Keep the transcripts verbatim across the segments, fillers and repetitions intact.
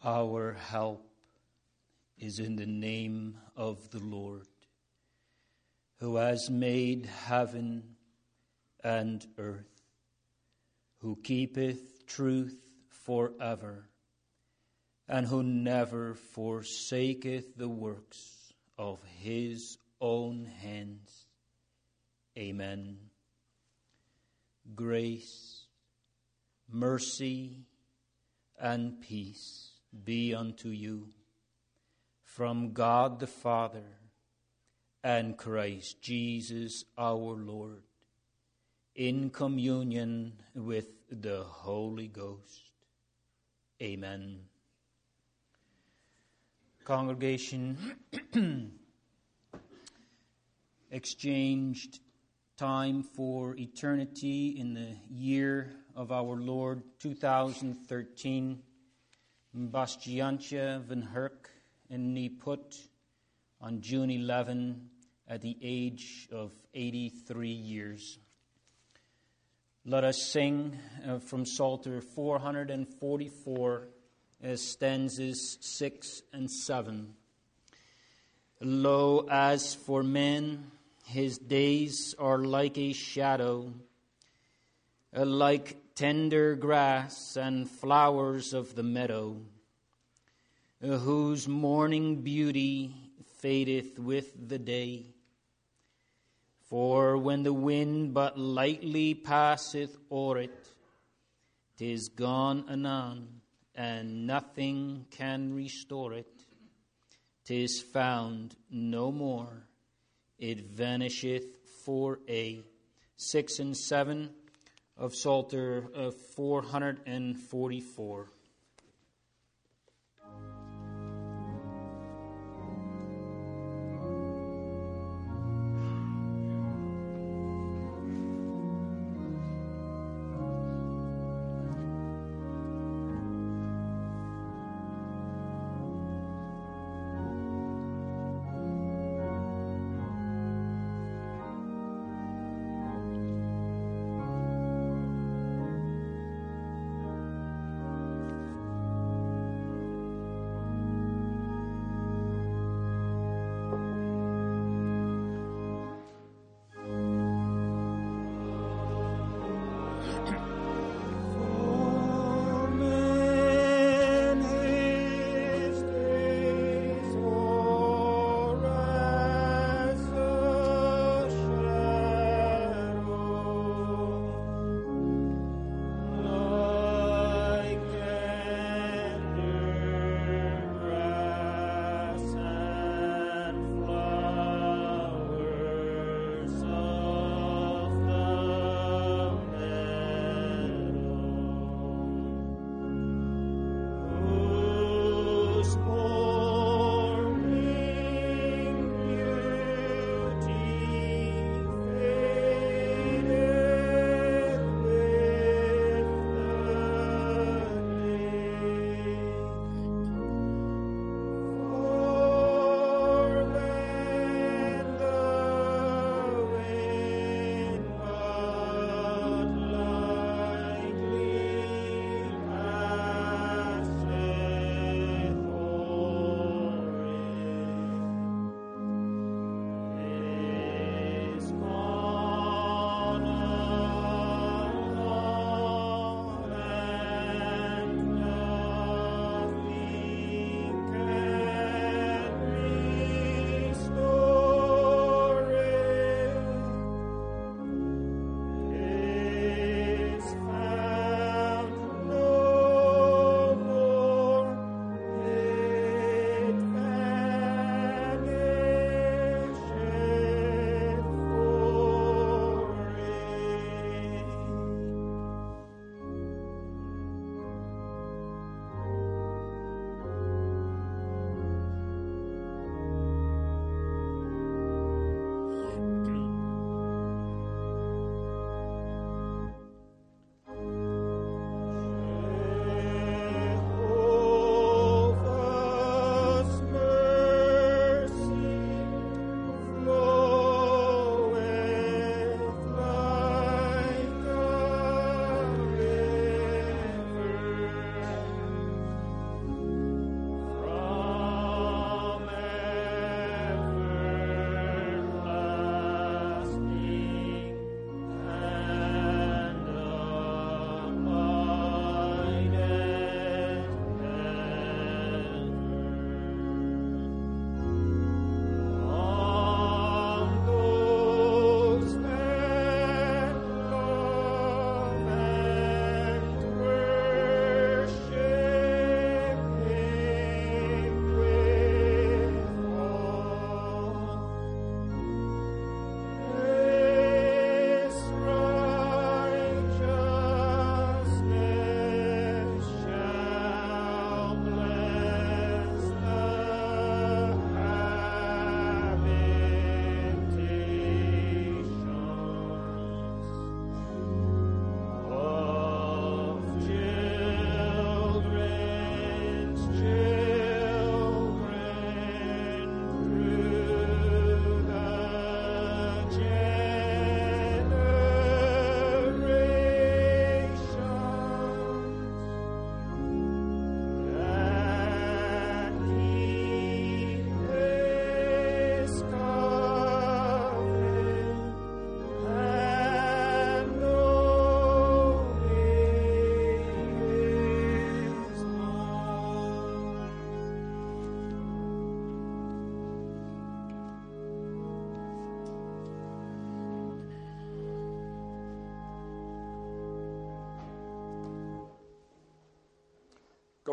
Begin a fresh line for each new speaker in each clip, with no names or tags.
Our help is in the name of the Lord, who has made heaven and earth, who keepeth truth forever, and who never forsaketh the works of his own hands. Amen. Grace, mercy, and peace be unto you from God the Father and Christ Jesus our Lord, in communion with the Holy Ghost. Amen. Congregation, exchanged time for eternity in the year of our Lord two thousand thirteen. Bastiantje van Herk in Niput on June eleventh at the age of eighty-three years. Let us sing uh, from Psalter four forty-four, uh, stanzas six and seven. Lo, as for man, his days are like a shadow, uh, like tender grass and flowers of the meadow, uh, whose morning beauty fadeth with the day. For when the wind but lightly passeth o'er it, 'tis gone anon, and nothing can restore it. 'Tis found no more, it vanisheth for aye. Six and seven of Psalter uh, four forty-four.
Amen.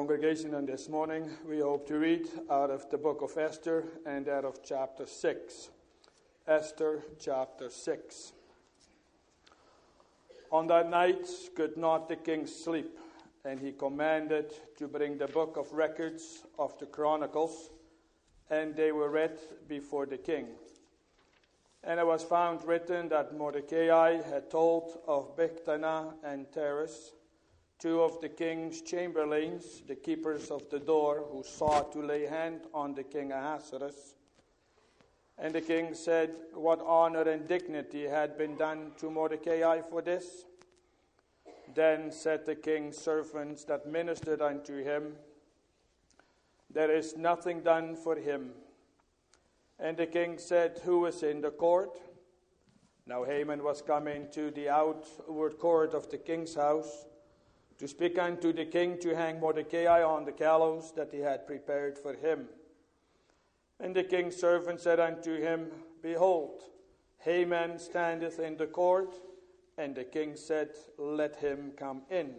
congregation, and this morning we hope to read out of the book of Esther and out of chapter six. Esther chapter six. On that night could not the king sleep, and he commanded to bring the book of records of the Chronicles, and they were read before the king. And it was found written that Mordecai had told of Bigthana and Teres, two of the king's chamberlains, the keepers of the door, who sought to lay hand on the king Ahasuerus. And the king said, "What honor and dignity had been done to Mordecai for this?" Then said the king's servants that ministered unto him, "There is nothing done for him." And the king said, "Who is in the court?" Now Haman was come into the outward court of the king's house, to speak unto the king to hang Mordecai on the gallows that he had prepared for him. And the king's servant said unto him, "Behold, Haman standeth in the court." And the king said, "Let him come in."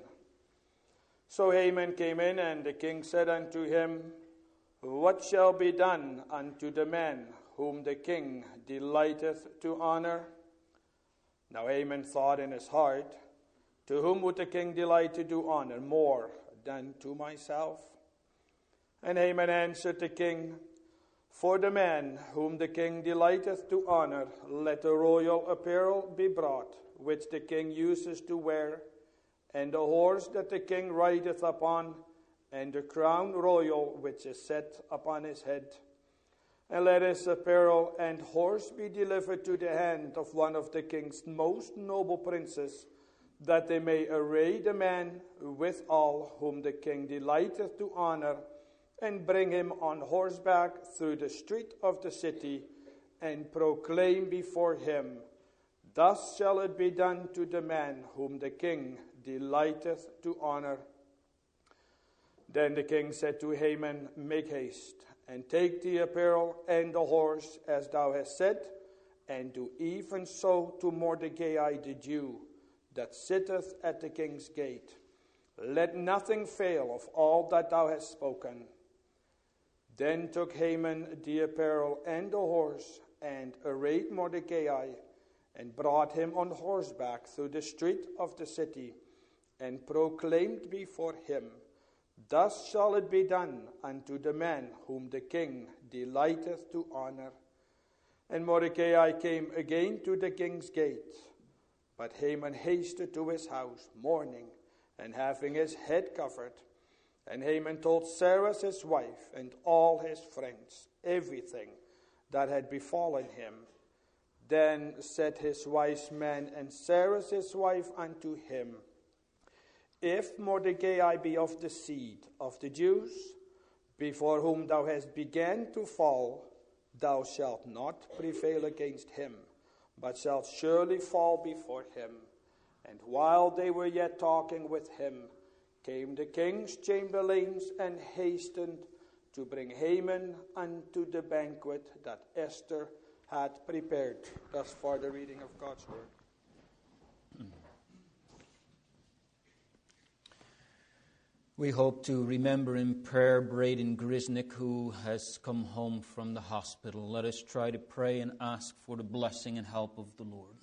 So Haman came in, and the king said unto him, "What shall be done unto the man whom the king delighteth to honor?" Now Haman thought in his heart, "To whom would the king delight to do honor more than to myself?" And Haman answered the king, "For the man whom the king delighteth to honor, let the royal apparel be brought, which the king uses to wear, and the horse that the king rideth upon, and the crown royal which is set upon his head. And let his apparel and horse be delivered to the hand of one of the king's most noble princes, that they may array the man withal whom the king delighteth to honor, and bring him on horseback through the street of the city, and proclaim before him, Thus shall it be done to the man whom the king delighteth to honor." Then the king said to Haman, "Make haste, and take the apparel and the horse, as thou hast said, and do even so to Mordecai the Jew, that sitteth at the king's gate. Let nothing fail of all that thou hast spoken." Then took Haman the apparel and the horse, and arrayed Mordecai, and brought him on horseback through the street of the city, and proclaimed before him, "Thus shall it be done unto the man whom the king delighteth to honor." And Mordecai came again to the king's gate. But Haman hasted to his house, mourning, and having his head covered. And Haman told Sarah his wife, and all his friends, everything that had befallen him. Then said his wise men and Sarah his wife unto him, "If Mordecai be of the seed of the Jews, before whom thou hast began to fall, thou shalt not prevail against him, but shalt surely fall before him." And while they were yet talking with him, came the king's chamberlains and hastened to bring Haman unto the banquet that Esther had prepared. Thus far the reading of God's word.
We hope to remember in prayer Braden Grisnick, who has come home from the hospital. Let us try to pray and ask for the blessing and help of the Lord.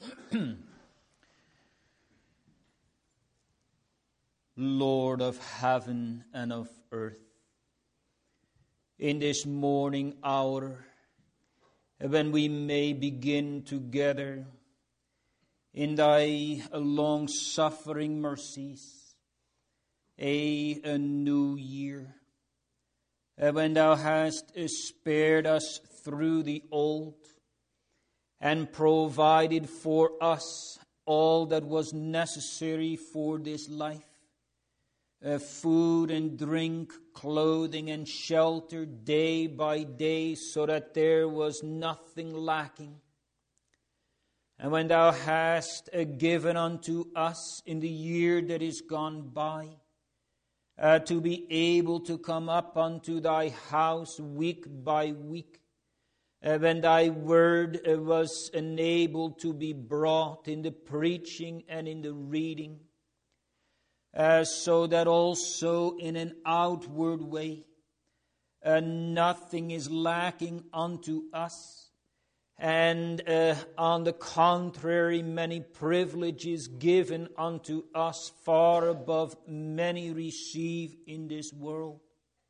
Lord of heaven and of earth, in this morning hour, when we may begin together in thy long-suffering mercies, a, a new year, when thou hast spared us through the old and provided for us all that was necessary for this life, uh, food and drink, clothing and shelter day by day, so that there was nothing lacking. And when thou hast uh, given unto us in the year that is gone by, uh, to be able to come up unto thy house week by week, uh, when thy word uh, was enabled to be brought in the preaching and in the reading, uh, so that also in an outward way uh, nothing is lacking unto us, and uh, on the contrary, many privileges given unto us far above many receive in this world.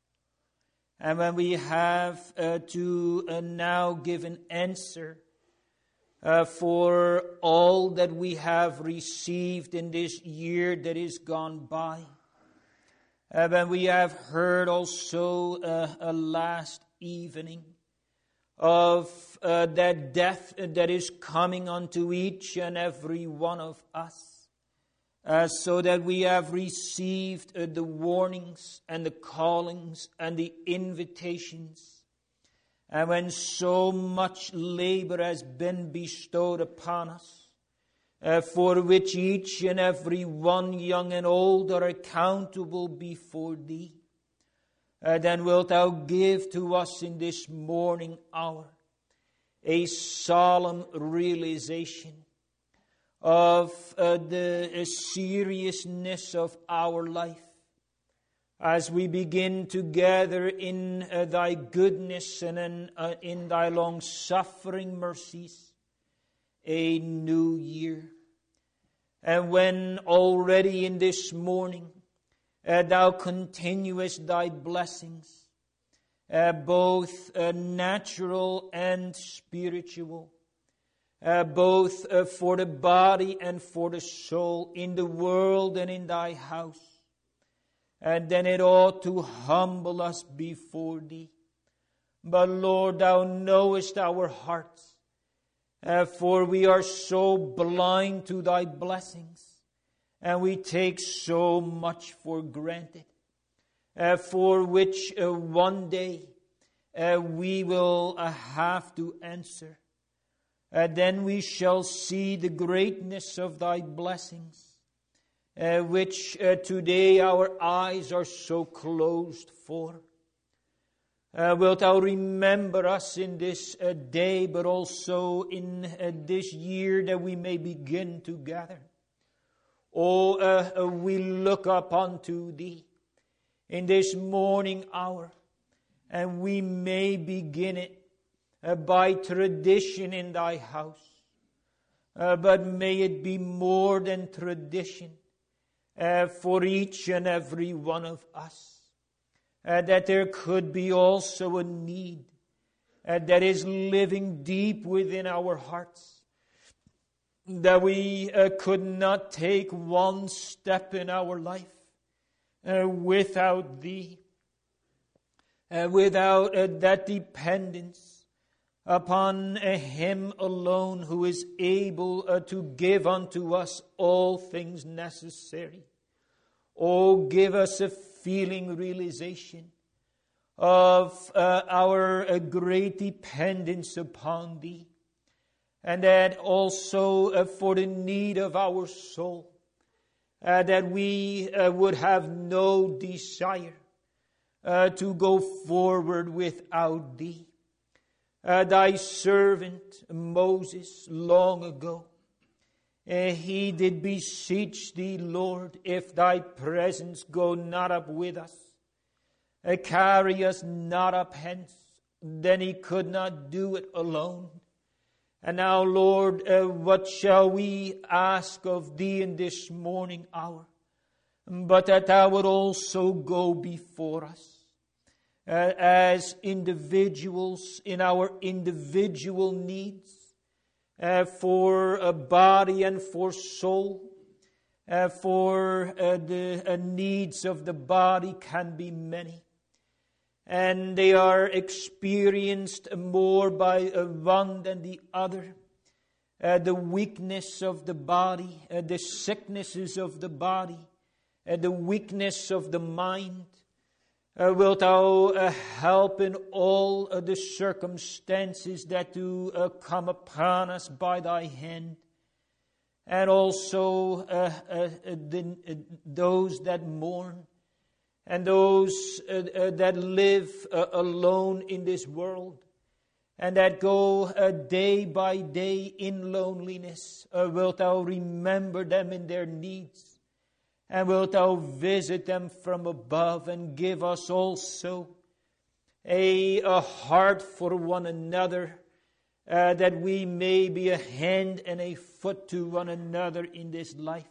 And when we have uh, to uh, now give an answer uh, for all that we have received in this year that is gone by, uh, when we have heard also uh, a last evening of uh, that death that is coming unto each and every one of us, Uh, so that we have received uh, the warnings and the callings and the invitations. And when so much labor has been bestowed upon us, uh, for which each and every one, young and old, are accountable before Thee, uh, then wilt Thou give to us in this morning hour a solemn realization of uh, the uh, seriousness of our life, as we begin to gather in uh, Thy goodness and in, uh, in Thy long-suffering mercies a new year. And when already in this morning uh, Thou continuest Thy blessings, uh, both uh, natural and spiritual, Uh, both uh, for the body and for the soul, in the world and in Thy house. And then it ought to humble us before Thee. But Lord, Thou knowest our hearts, uh, for we are so blind to Thy blessings, and we take so much for granted, uh, for which uh, one day uh, we will uh, have to answer. Uh, then we shall see the greatness of Thy blessings, uh, which uh, today our eyes are so closed for. Uh, wilt Thou remember us in this uh, day, but also in uh, this year that we may begin together. Oh, uh, uh, we look up unto Thee in this morning hour, and we may begin it Uh, by tradition in Thy house. Uh, but may it be more than tradition uh, for each and every one of us. Uh, that there could be also a need uh, that is living deep within our hearts. That we uh, could not take one step in our life uh, without Thee. Uh, without uh, that dependence upon uh, Him alone who is able uh, to give unto us all things necessary. Oh, give us a feeling realization of uh, our uh, great dependence upon Thee, and that also uh, for the need of our soul, uh, that we uh, would have no desire uh, to go forward without Thee. Uh, thy servant Moses long ago, uh, he did beseech Thee, Lord, if Thy presence go not up with us, uh, carry us not up hence. Then he could not do it alone. And now, Lord, uh, what shall we ask of Thee in this morning hour? But that Thou would also go before us. Uh, as individuals in our individual needs, uh, for a body and for soul, uh, for uh, the uh, needs of the body can be many, and they are experienced more by uh, one than the other. Uh, the weakness of the body, uh, the sicknesses of the body, uh, the weakness of the mind. Uh, wilt Thou uh, help in all uh, the circumstances that do uh, come upon us by Thy hand, and also uh, uh, the, uh, those that mourn, and those uh, uh, that live uh, alone in this world, and that go uh, day by day in loneliness. Uh, wilt Thou remember them in their needs, And wilt thou visit them from above and give us also a, a heart for one another, uh, that we may be a hand and a foot to one another in this life.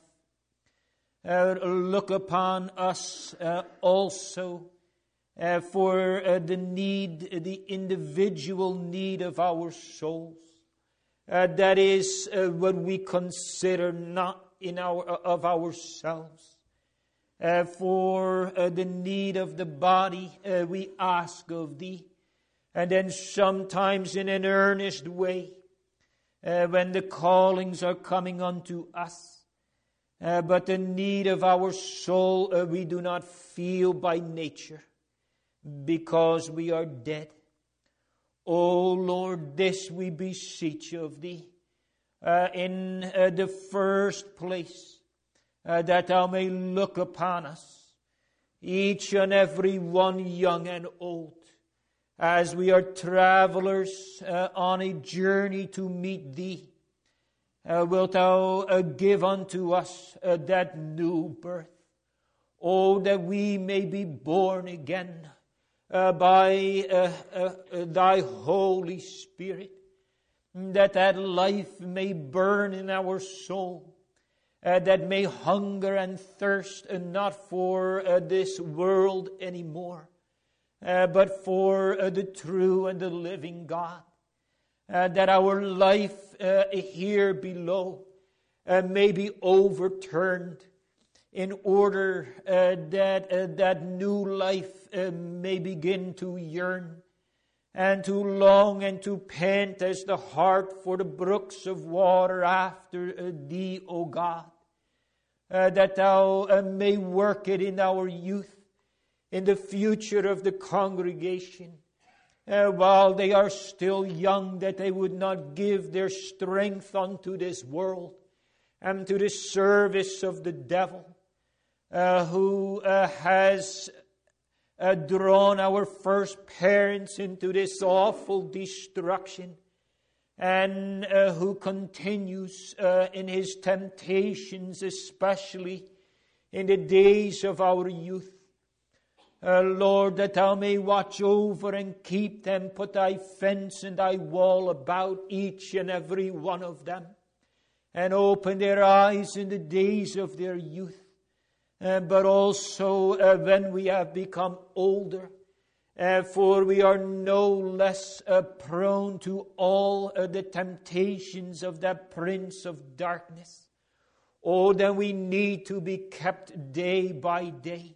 Uh, look upon us uh, also uh, for uh, the need, the individual need of our souls. Uh, that is uh, what we consider not in our of ourselves. Uh, for uh, the need of the body, uh, we ask of Thee. And then sometimes in an earnest way, uh, when the callings are coming unto us. Uh, but the need of our soul uh, we do not feel by nature, because we are dead. O Lord, this we beseech of Thee. Uh, in uh, the first place, uh, that Thou may look upon us, each and every one, young and old, as we are travelers uh, on a journey to meet Thee. Uh, wilt Thou uh, give unto us uh, that new birth? Oh, that we may be born again uh, by uh, uh, uh, Thy Holy Spirit, that that life may burn in our soul, uh, that may hunger and thirst, uh, not for uh, this world anymore, uh, but for uh, the true and the living God. Uh, that our life uh, here below uh, may be overturned, in order uh, that uh, that new life uh, may begin to yearn and to long and to pant as the hart for the brooks of water after uh, Thee, O God. Uh, that Thou uh, may work it in our youth, in the future of the congregation, Uh, while they are still young, that they would not give their strength unto this world and to the service of the devil, uh, who uh, has uh, drawn our first parents into this awful destruction, and uh, who continues uh, in his temptations, especially in the days of our youth. Uh, Lord, that Thou may watch over and keep them, put Thy fence and Thy wall about each and every one of them, and open their eyes in the days of their youth, uh, but also uh, when we have become older, uh, for we are no less uh, prone to all uh, the temptations of that prince of darkness. Oh, then we need to be kept day by day.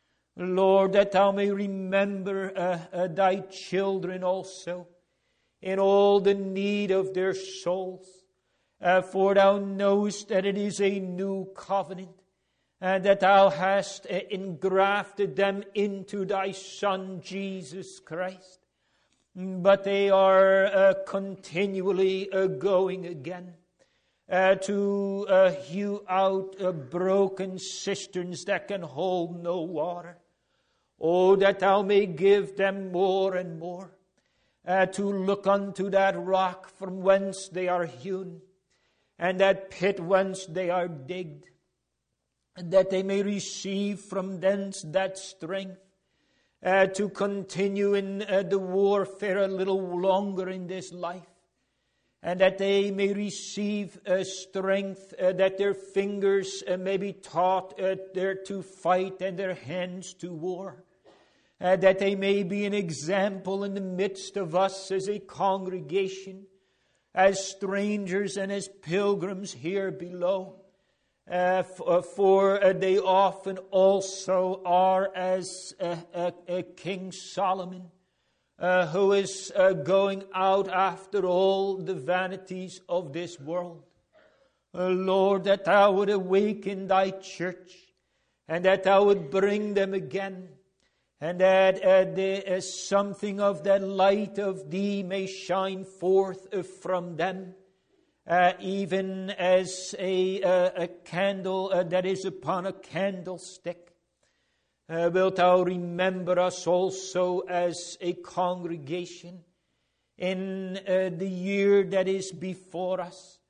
Lord, that Thou may remember uh, uh, Thy children also in all the need of their souls. Uh, for Thou knowest that it is a new covenant, and that Thou hast uh, engrafted them into Thy Son, Jesus Christ. But they are uh, continually uh, going again uh, to uh, hew out uh, broken cisterns that can hold no water. Oh, that Thou may give them more and more uh, to look unto that rock from whence they are hewn, and that pit whence they are digged, and that they may receive from thence that strength uh, to continue in uh, the warfare a little longer in this life, and that they may receive uh, strength, uh, that their fingers uh, may be taught uh, there to fight and their hands to war. Uh, that they may be an example in the midst of us as a congregation, as strangers and as pilgrims here below. Uh, f- for uh, they often also are as uh, uh, uh, King Solomon, uh, who is uh, going out after all the vanities of this world. Uh, Lord, that Thou would awaken Thy church, and that Thou would bring them again, and that uh, the, uh, something of that light of Thee may shine forth uh, from them, uh, even as a, uh, a candle uh, that is upon a candlestick. Uh, wilt Thou remember us also as a congregation in uh, the year that is before us,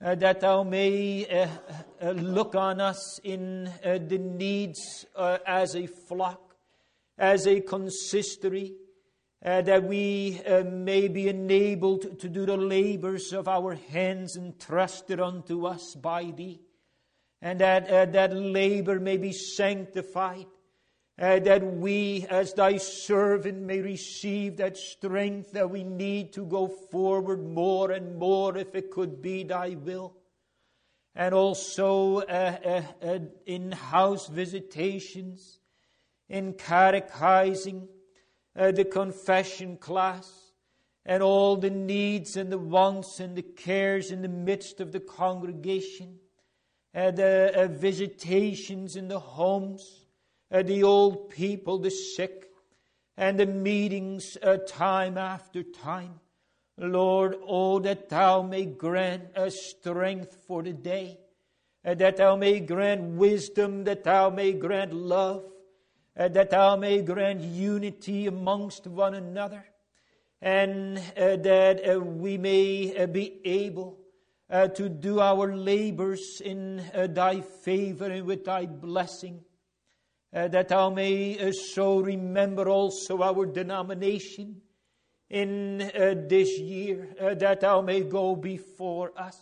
uh, that thou may uh, uh, look on us in uh, the needs uh, as a flock, as a consistory, uh, that we uh, may be enabled to do the labors of our hands entrusted unto us by thee, and that uh, that labor may be sanctified, uh, that we as thy servant may receive that strength that we need to go forward more and more if it could be thy will. And also uh, uh, uh, in house visitations, in catechizing, uh, the confession class, and all the needs and the wants and the cares in the midst of the congregation, uh, the uh, visitations in the homes, uh, the old people, the sick, and the meetings uh, time after time. Lord, oh, that thou may grant us strength for the day, uh, that thou may grant wisdom, that thou may grant love, uh, that thou may grant unity amongst one another, and uh, that uh, we may uh, be able uh, to do our labors in uh, thy favor and with thy blessing, uh, that thou may uh, so remember also our denomination in uh, this year, uh, that thou may go before us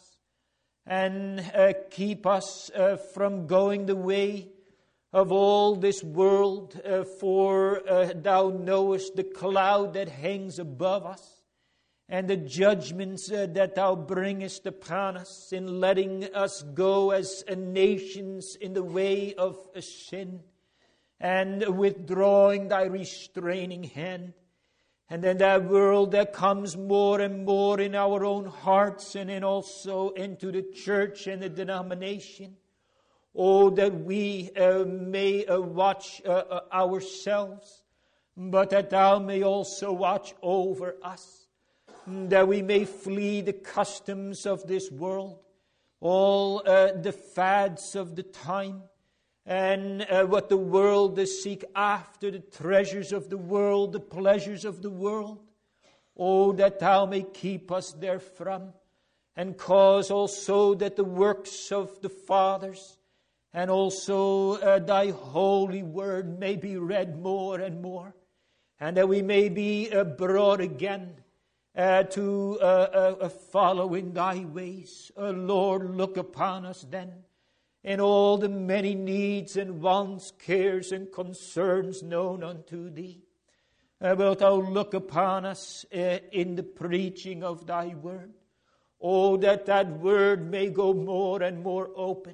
and uh, keep us uh, from going the way of all this world, uh, for uh, thou knowest the cloud that hangs above us and the judgments uh, that thou bringest upon us in letting us go as a nations in the way of a sin and withdrawing thy restraining hand. And then that world that comes more and more in our own hearts and in also into the church and the denomination. Oh, that we uh, may uh, watch uh, uh, ourselves, but that thou may also watch over us, that we may flee the customs of this world, all uh, the fads of the time, and uh, what the world does seek after, the treasures of the world, the pleasures of the world. Oh, that thou may keep us therefrom, and cause also that the works of the fathers and also uh, thy holy word may be read more and more, and that we may be uh, brought again uh, to uh, uh, follow in thy ways. Uh, Lord, look upon us then in all the many needs and wants, cares and concerns known unto thee. Uh, wilt thou look upon us uh, in the preaching of thy word? Oh, that that word may go more and more open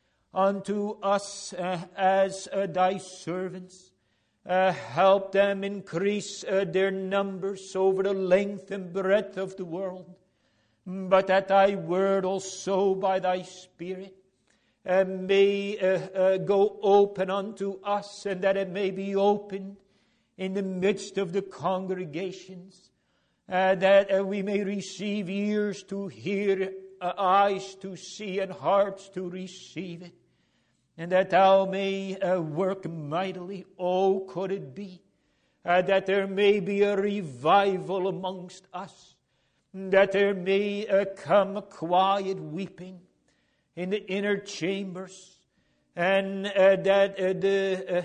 unto us uh, as uh, thy servants. Uh, help them increase uh, their numbers over the length and breadth of the world. But that thy word also by thy Spirit uh, may uh, uh, go open unto us, and that it may be opened in the midst of the congregations, uh, that uh, we may receive ears to hear, uh, eyes to see, and hearts to receive it. And that thou may uh, work mightily. Oh, could it be uh, that there may be a revival amongst us, that there may uh, come a quiet weeping in the inner chambers, and uh, that uh, the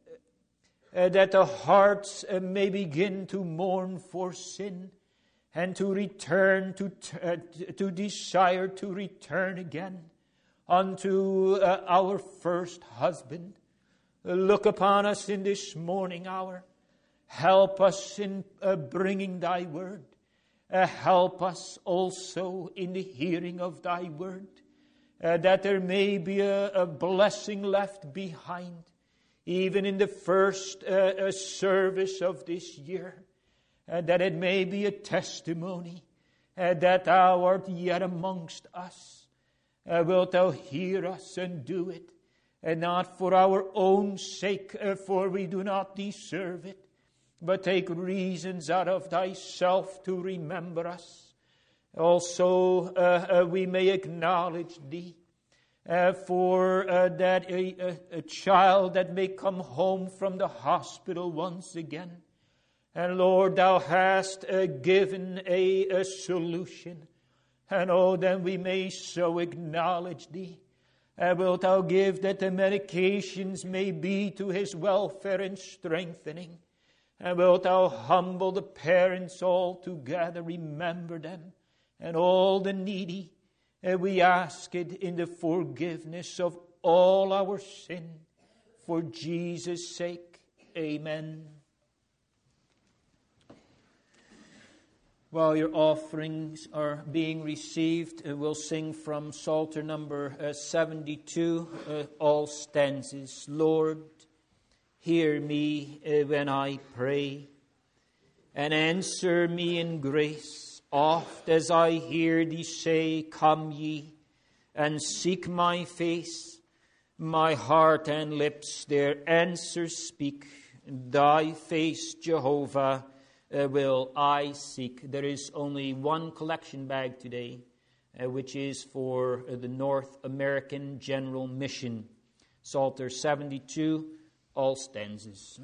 uh, uh, that the hearts uh, may begin to mourn for sin and to return to uh, to desire to return again unto uh, our first husband. Uh, look upon us in this morning hour. Help us in uh, bringing thy word. Uh, help us also in the hearing of thy word, uh, that there may be a, a blessing left behind, even in the first uh, uh, service of this year, uh, that it may be a testimony uh, that thou art yet amongst us. Uh, wilt thou hear us and do it, and not for our own sake, uh, for we do not deserve it, but take reasons out of thyself to remember us. Also, uh, uh, we may acknowledge thee uh, for uh, that a, a, a child that may come home from the hospital once again. And Lord, thou hast uh, given a, a solution. And oh, then we may so acknowledge thee. And wilt thou give that the medications may be to his welfare and strengthening? And wilt thou humble the parents all together, remember them, and all the needy? And we ask it in the forgiveness of all our sin. For Jesus' sake, amen. While your offerings are being received, uh, we'll sing from Psalter number uh, seventy-two, uh, all stanzas. Lord, hear me uh, when I pray, and answer me in grace. Oft as I hear thee say, come ye, and seek my face, my heart and lips their answers speak. Thy face, Jehovah, Uh, will I seek. There is only one collection bag today, uh, which is for uh, the North American General Mission. Psalter seventy-two, all stanzas.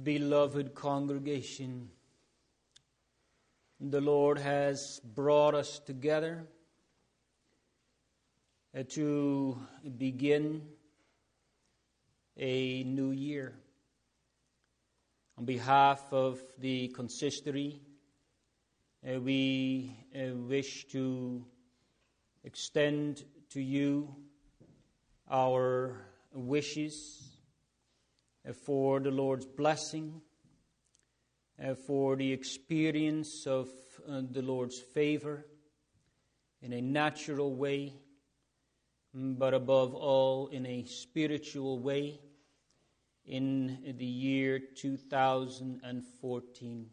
Beloved congregation, the Lord has brought us together to begin a new year. On behalf of the consistory, uh, we uh, wish to extend to you our wishes uh, for the Lord's blessing, uh, for the experience of uh, the Lord's favor in a natural way, but above all in a spiritual way in the year two thousand fourteen.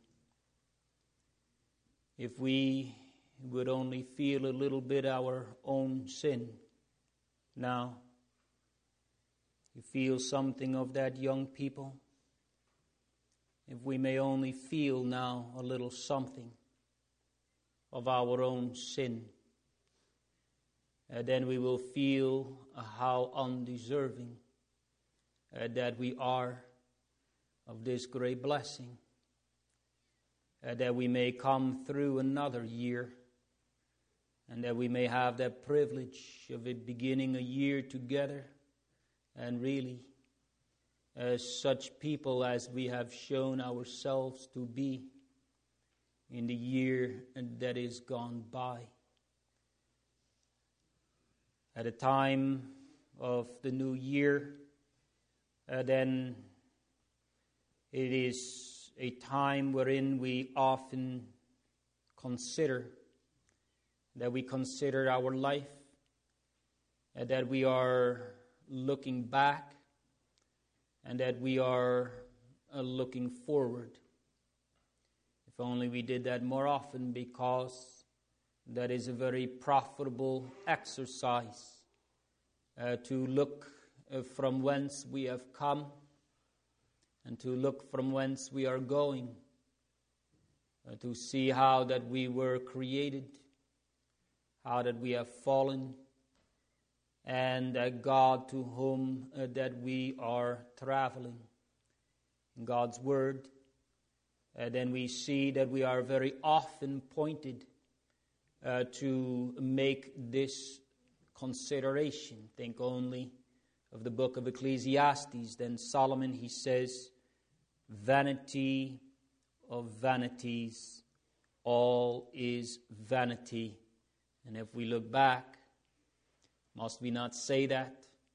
If we would only feel a little bit our own sin now, you feel something of that, young people? If we may only feel now a little something of our own sin, uh, then we will feel uh, how undeserving uh, that we are of this great blessing, uh, that we may come through another year, and that we may have that privilege of it beginning a year together, and really as such people as we have shown ourselves to be in the year that is gone by. At the time of the new year, uh, then it is a time wherein we often consider, that we consider our life, uh, that we are looking back, and that we are uh, looking forward. If only we did that more often, because that is a very profitable exercise, uh, to look uh, from whence we have come and to look from whence we are going, uh, to see how that we were created, how that we have fallen, and uh, God to whom uh, that we are traveling. In God's Word, uh, then we see that we are very often pointed Uh, to make this consideration. Think only of the book of Ecclesiastes. Then Solomon, he says, vanity of vanities, all is vanity. And if we look back, must we not say that?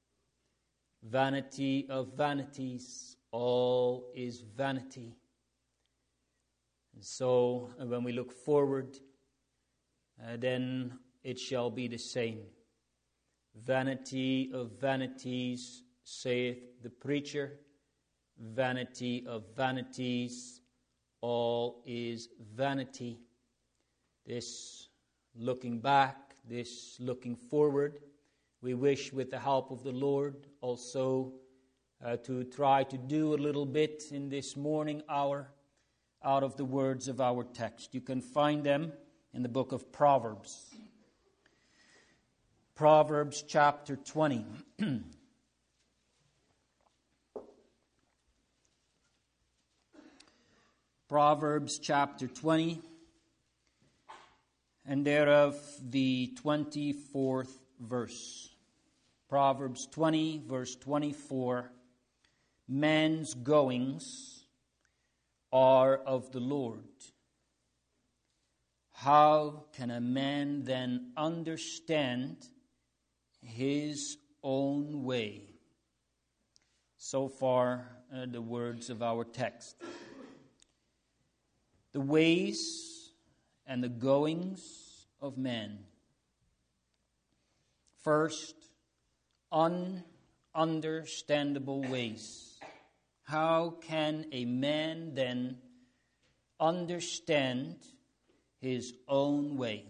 Vanity of vanities, all is vanity. And so when we look forward, Uh, then it shall be the same. Vanity of vanities, saith the preacher. Vanity of vanities, all is vanity. This looking back, this looking forward, we wish with the help of the Lord also uh, to try to do a little bit in this morning hour out of the words of our text. You can find them in the book of Proverbs. Proverbs chapter twenty. Proverbs chapter twenty, and thereof the twenty-fourth verse. Proverbs twenty, verse twenty-four. Man's goings are of the Lord. How can a man then understand his own way? So far, uh, the words of our text. The ways and the goings of man. First, ununderstandable ways. How can a man then understand his own way?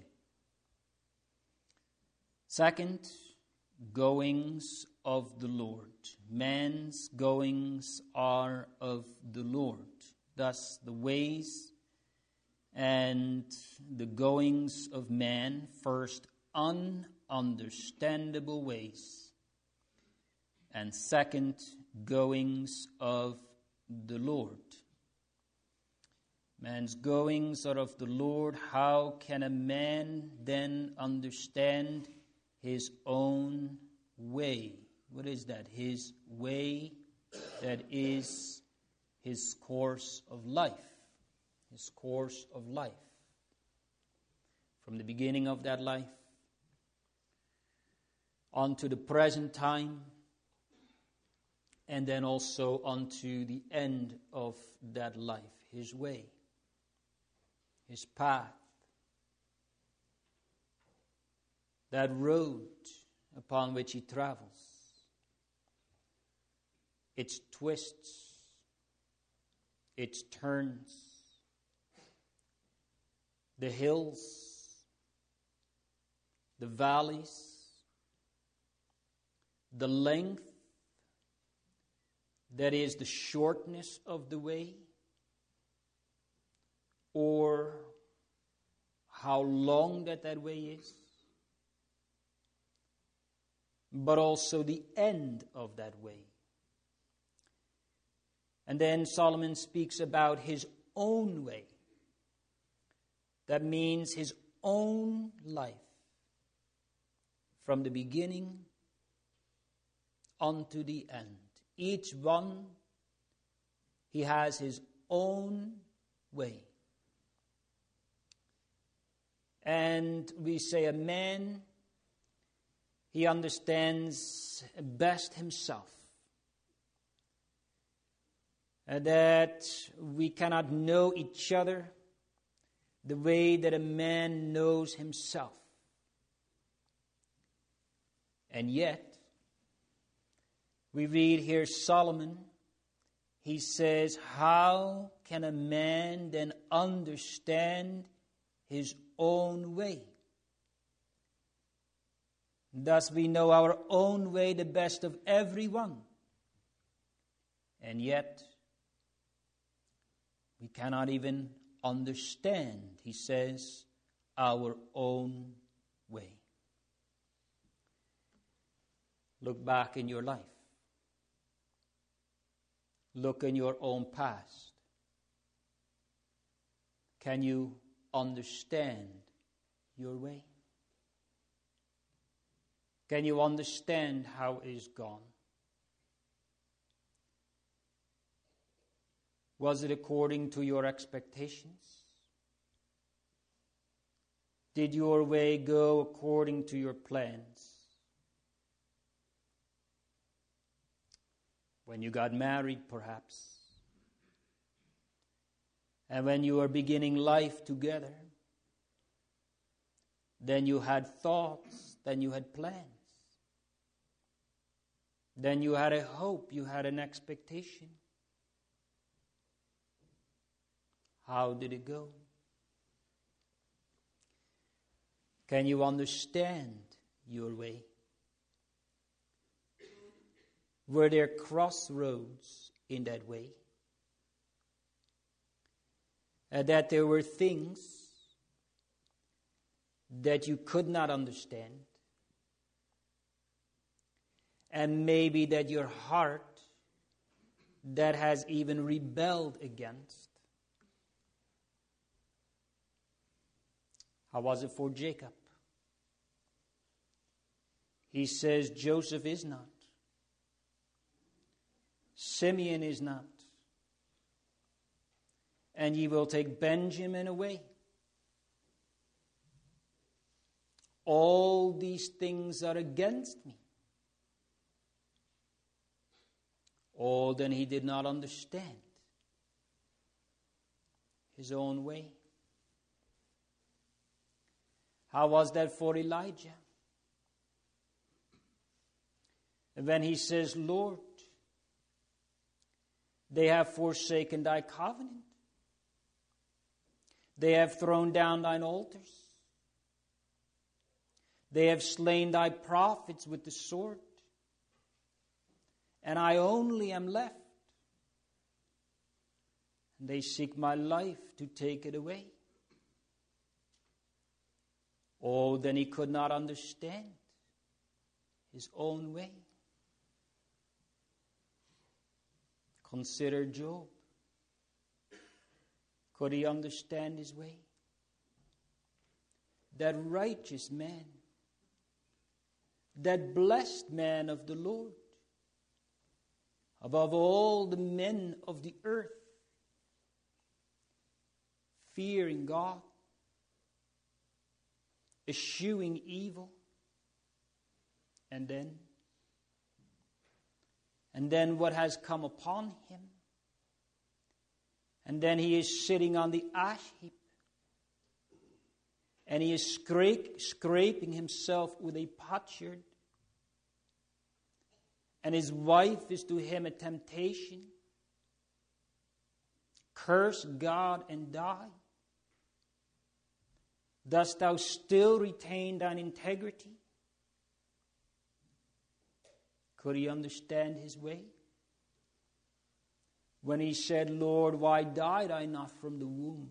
Second, goings of the Lord. Man's goings are of the Lord. Thus, the ways and the goings of man, first, ununderstandable ways, and second, goings of the Lord. Man's goings are of the Lord. How can a man then understand his own way? What is that? His way, that is his course of life. His course of life. From the beginning of that life on to the present time, and then also unto the end of that life. His way, his path, that road upon which he travels, its twists, its turns, the hills, the valleys, the length, that is the shortness of the way, or how long that that way is, but also the end of that way. And then Solomon speaks about his own way. That means his own life, from the beginning unto the end. Each one, he has his own way. And we say a man, he understands best himself. And that we cannot know each other the way that a man knows himself. And yet, we read here Solomon, he says, how can a man then understand his own way? Thus we know our own way the best of everyone. And yet, we cannot even understand, he says, our own way. Look back in your life. Look in your own past. Can you understand your way? Can you understand how it is gone? Was it according to your expectations? Did your way go according to your plans? When you got married, perhaps, and when you were beginning life together, then you had thoughts, then you had plans, then you had a hope, you had an expectation. How did it go? Can you understand your way? Were there crossroads in that way? Uh, that there were things that you could not understand, and maybe that your heart that has even rebelled against? How was it for Jacob? He says, Joseph is not. Simeon is not. And ye will take Benjamin away. All these things are against me. Oh, then he did not understand his own way. How was that for Elijah? And when he says, Lord, they have forsaken thy covenant. They have thrown down thine altars. They have slain thy prophets with the sword. And I only am left. And they seek my life to take it away. Oh, then he could not understand his own way. Consider Job. Could he understand his way? That righteous man, that blessed man of the Lord, above all the men of the earth, fearing God, eschewing evil, and then, and then what has come upon him? And then he is sitting on the ash heap. And he is scrape, scraping himself with a potsherd. And his wife is to him a temptation. Curse God and die. Dost thou still retain thine integrity? Could he understand his way? When he said, Lord, why died I not from the womb?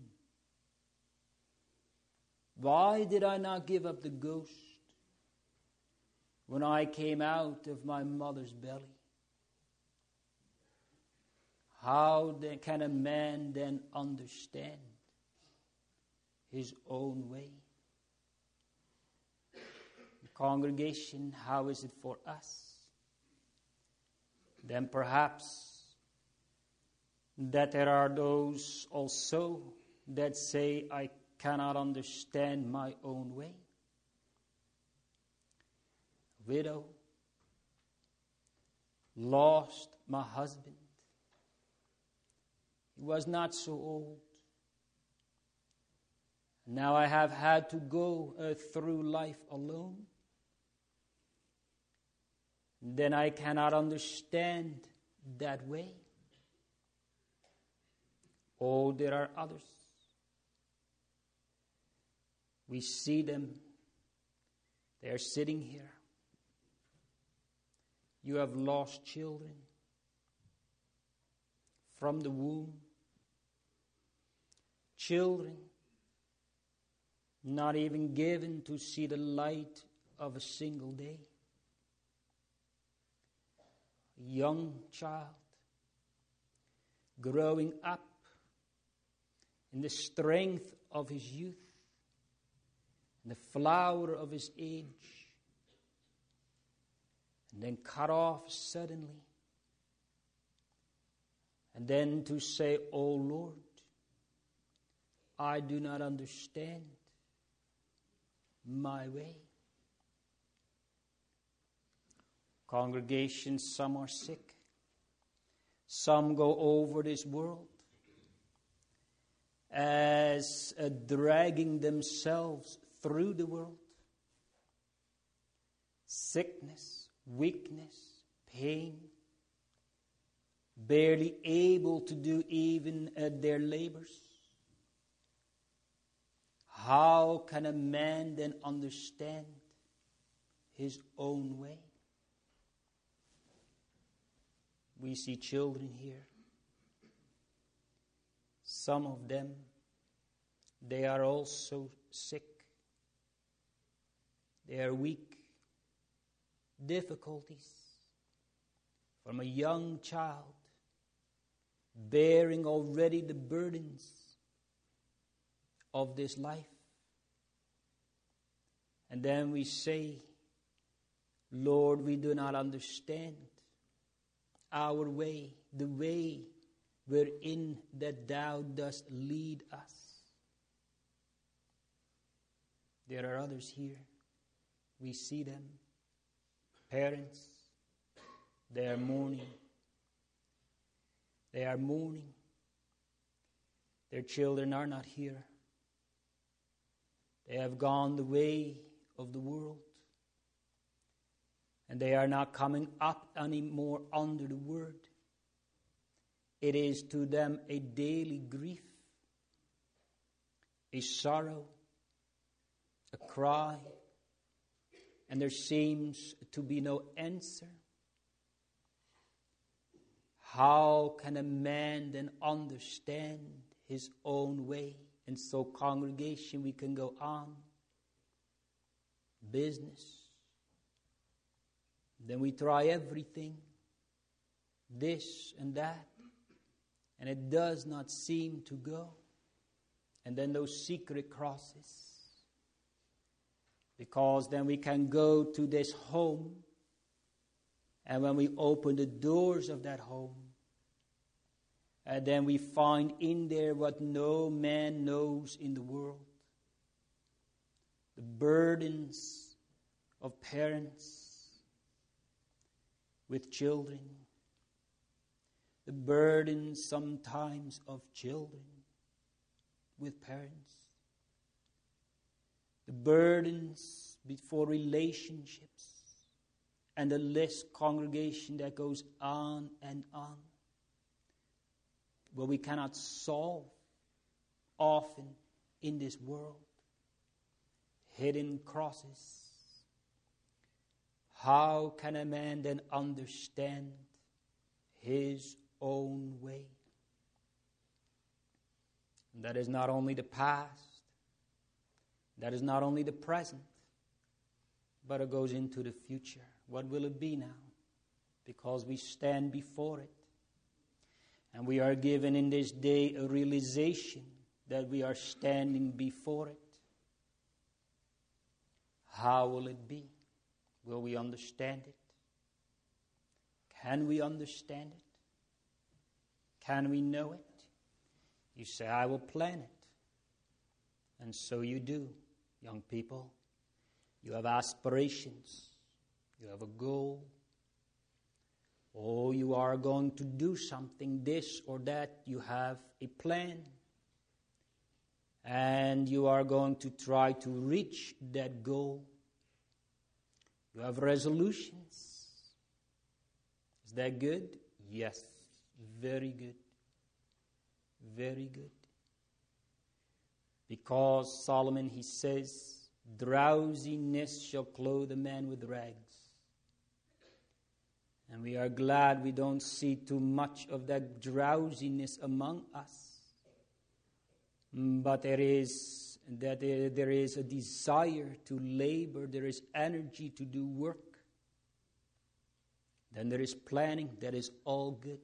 Why did I not give up the ghost when I came out of my mother's belly? How then can a man then understand his own way? Congregation, how is it for us? Then perhaps that there are those also that say, I cannot understand my own way. Widow, lost my husband. He was not so old. Now I have had to go uh, through life alone. Then I cannot understand that way. Oh, there are others. We see them. They are sitting here. You have lost children from the womb. Children not even given to see the light of a single day. A young child growing up in the strength of his youth, in the flower of his age, and then cut off suddenly. And then to say, oh Lord, I do not understand my way. Congregation, some are sick. Some go over this world as uh, dragging themselves through the world. Sickness, weakness, pain, barely able to do even uh, their labors. How can a man then understand his own way? We see children here. Some of them, they are also sick. They are weak. Difficulties from a young child, bearing already the burdens of this life. And then we say, Lord, we do not understand our way, the way wherein that thou dost lead us. There are others here. We see them. Parents, they are mourning. They are mourning. Their children are not here. They have gone the way of the world. And they are not coming up anymore under the word. It is to them a daily grief, a sorrow, a cry, and there seems to be no answer. How can a man then understand his own way? And so, congregation, we can go on. Business. Then we try everything, this and that. and it does not seem to go. And then those secret crosses. Because then we can go to this home, and when we open the doors of that home, and then we find in there what no man knows in the world. The burdens of parents with children. The burdens sometimes of children with parents. The burdens before relationships. And the list, congregation, that goes on and on. Where we cannot solve often in this world. Hidden crosses. How can a man then understand his own way? And that is not only the past, that is not only the present, but it goes into the future. What will it be now? Because we stand before it. And we are given in this day a realization that we are standing before it. How will it be? Will we understand it? Can we understand it? Can we know it? You say, I will plan it. And so you do, young people. You have aspirations. You have a goal. Oh, you are going to do something, this or that. You have a plan. And you are going to try to reach that goal. You have resolutions. Is that good? Yes. Very good. Very good. Because Solomon, he says, drowsiness shall clothe a man with rags. And we are glad we don't see too much of that drowsiness among us. But there is that there is a desire to labor, there is energy to do work. Then there is planning, that is all good.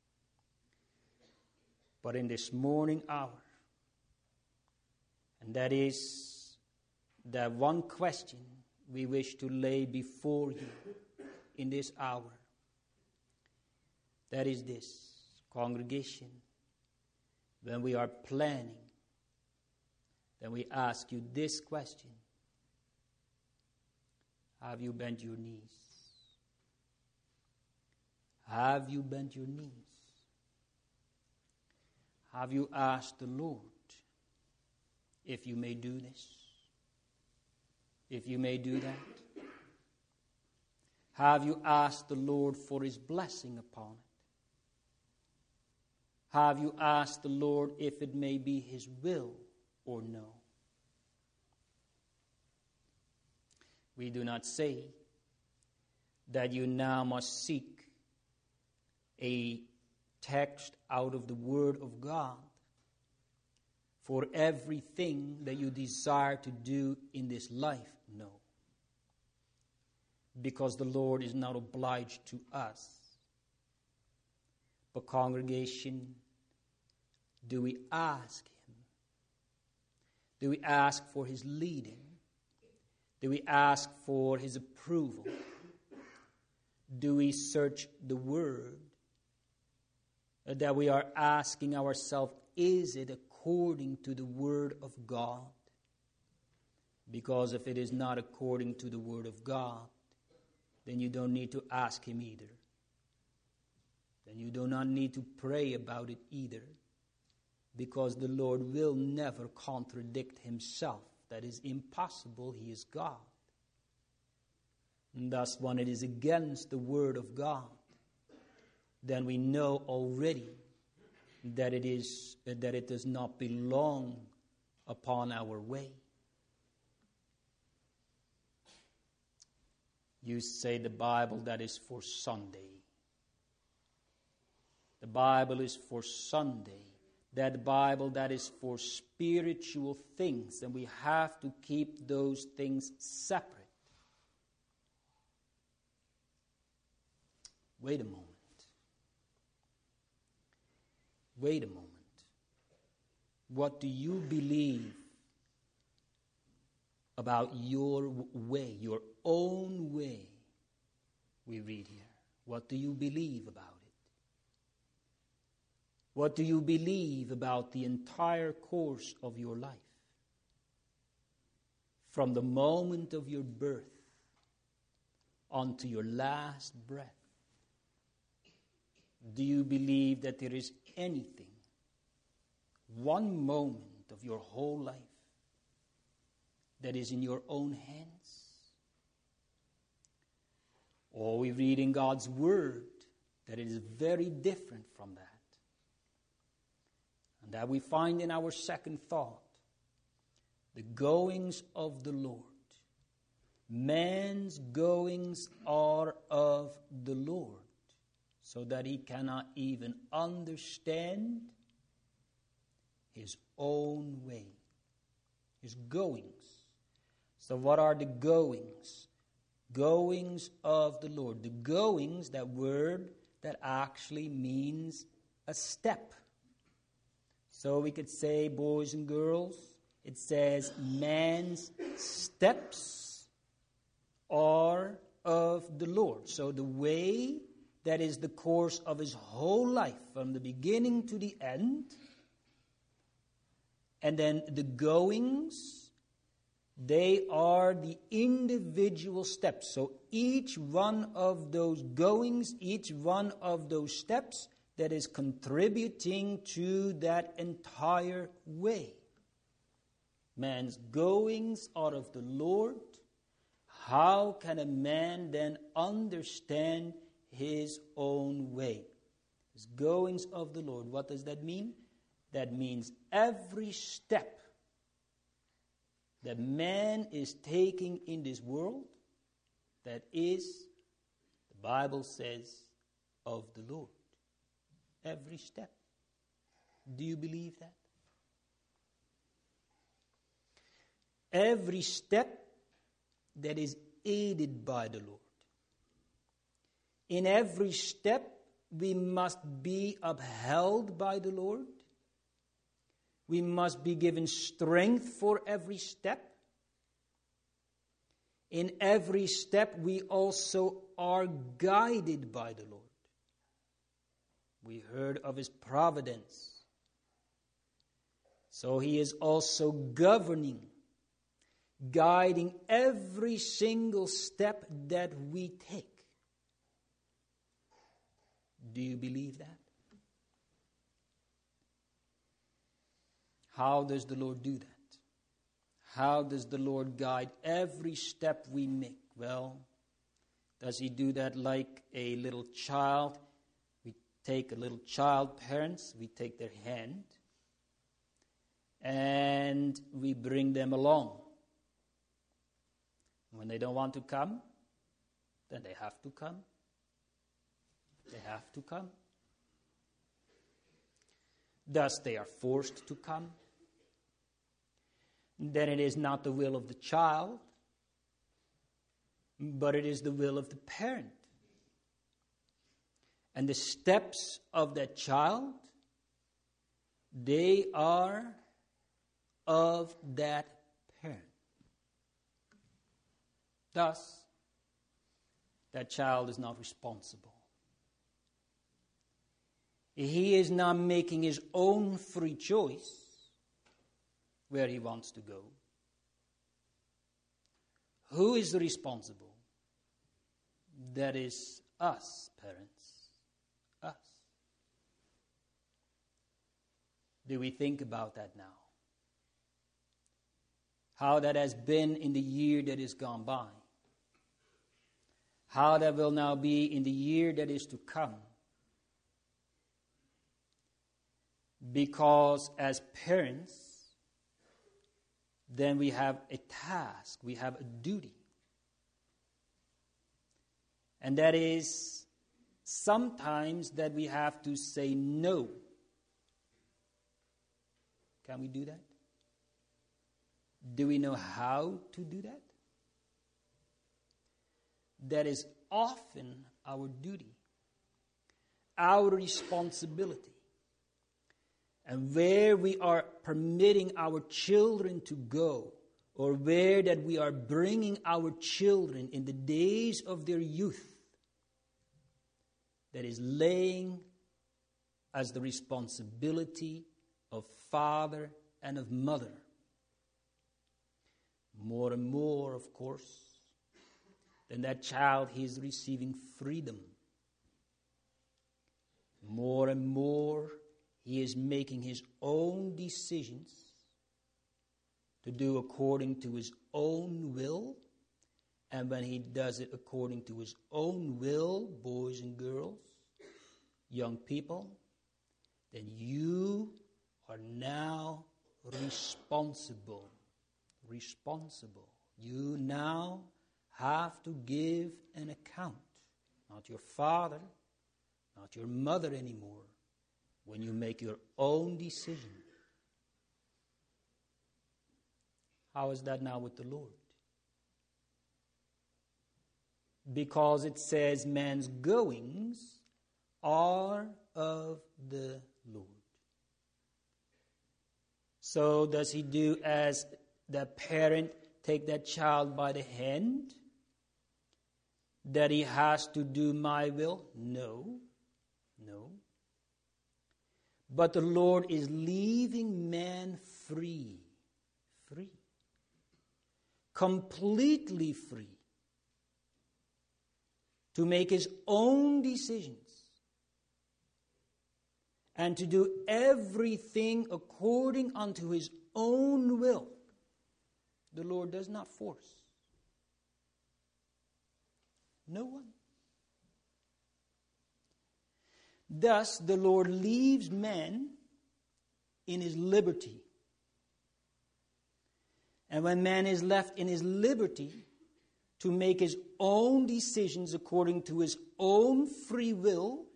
But in this morning hour, and that is that one question we wish to lay before you in this hour. That is this, congregation, when we are planning, then we ask you this question. Have you bent your knees? Have you bent your knees? Have you asked the Lord if you may do this? If you may do that? Have you asked the Lord for His blessing upon it? Have you asked the Lord if it may be His will or no? We do not say that you now must seek a text out of the Word of God for everything that you desire to do in this life. No. Because the Lord is not obliged to us. But congregation, do we ask Him? Do we ask for His leading? Do we ask for His approval? Do we search the Word? That we are asking ourselves, is it according to the Word of God? Because if it is not according to the Word of God, then you don't need to ask Him either. Then you do not need to pray about it either. Because the Lord will never contradict Himself. That is impossible. He is God. And thus, when it is against the Word of God, then we know already that it is that it does not belong upon our way. You say the Bible that is for Sunday. The Bible is for Sunday. That Bible that is for spiritual things, and we have to keep those things separate. Wait a moment. Wait a moment. What do you believe about your way, your own way? We read here. What do you believe about it? What do you believe about the entire course of your life? From the moment of your birth unto your last breath. Do you believe that there is anything, one moment of your whole life, that is in your own hands? Or we read in God's Word that it is very different from that. And that we find in our second thought, the goings of the Lord. Man's goings are of the Lord, so that he cannot even understand his own way, his goings. So what are the goings? Goings of the Lord. The goings, that word that actually means a step. So we could say, boys and girls, it says man's steps are of the Lord. So the way, that is the course of his whole life, from the beginning to the end. And then the goings, they are the individual steps. So each one of those goings, each one of those steps, that is contributing to that entire way. Man's goings are of the Lord. How can a man then understand his own way? His goings of the Lord. What does that mean? That means every step that man is taking in this world, that is, the Bible says, of the Lord. Every step. Do you believe that? Every step that is aided by the Lord. In every step, we must be upheld by the Lord. We must be given strength for every step. In every step, we also are guided by the Lord. We heard of his providence. So he is also governing, guiding every single step that we take. Do you believe that? How does the Lord do that? How does the Lord guide every step we make? Well, does he do that like a little child? We take a little child, parents, we take their hand, and we bring them along. When they don't want to come, then they have to come. They have to come. Thus, they are forced to come. Then it is not the will of the child, but it is the will of the parent. And the steps of that child, they are of that parent. Thus, that child is not responsible. He is not making his own free choice where he wants to go. Who is responsible? That is us, parents. Us. Do we think about that now? How that has been in the year that is gone by. How that will now be in the year that is to come. Because as parents, then we have a task, we have a duty. And that is sometimes that we have to say no. Can we do that? Do we know how to do that? That is often our duty, our responsibility. and where we are permitting our children to go, or where that we are bringing our children in the days of their youth, that is laying as the responsibility of father and of mother. More and more, of course, then that child, he is receiving freedom. More and more, he is making his own decisions to do according to his own will. And when he does it according to his own will, boys and girls, young people, then you are now responsible. Responsible. You now have to give an account. Not your father, not your mother anymore, when you make your own decision. How is that now with the Lord? Because it says man's goings are of the Lord. So does he do as the parent take that child by the hand? That he has to do my will? No. No. But the Lord is leaving man free. Free. Completely free. To make his own decisions. And to do everything according unto his own will. The Lord does not force. No one. Thus, the Lord leaves man in his liberty. And when man is left in his liberty to make his own decisions according to his own free will,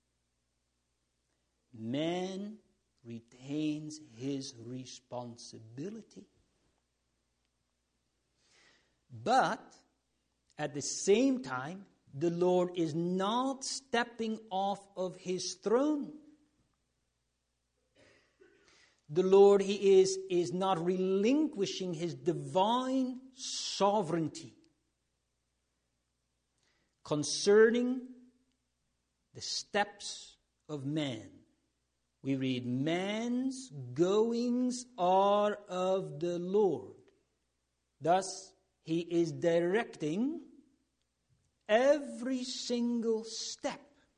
man retains his responsibility. But at the same time, the Lord is not stepping off of his throne. The Lord, he is, is not relinquishing his divine sovereignty concerning the steps of man. We read, man's goings are of the Lord. Thus, he is directing every single step.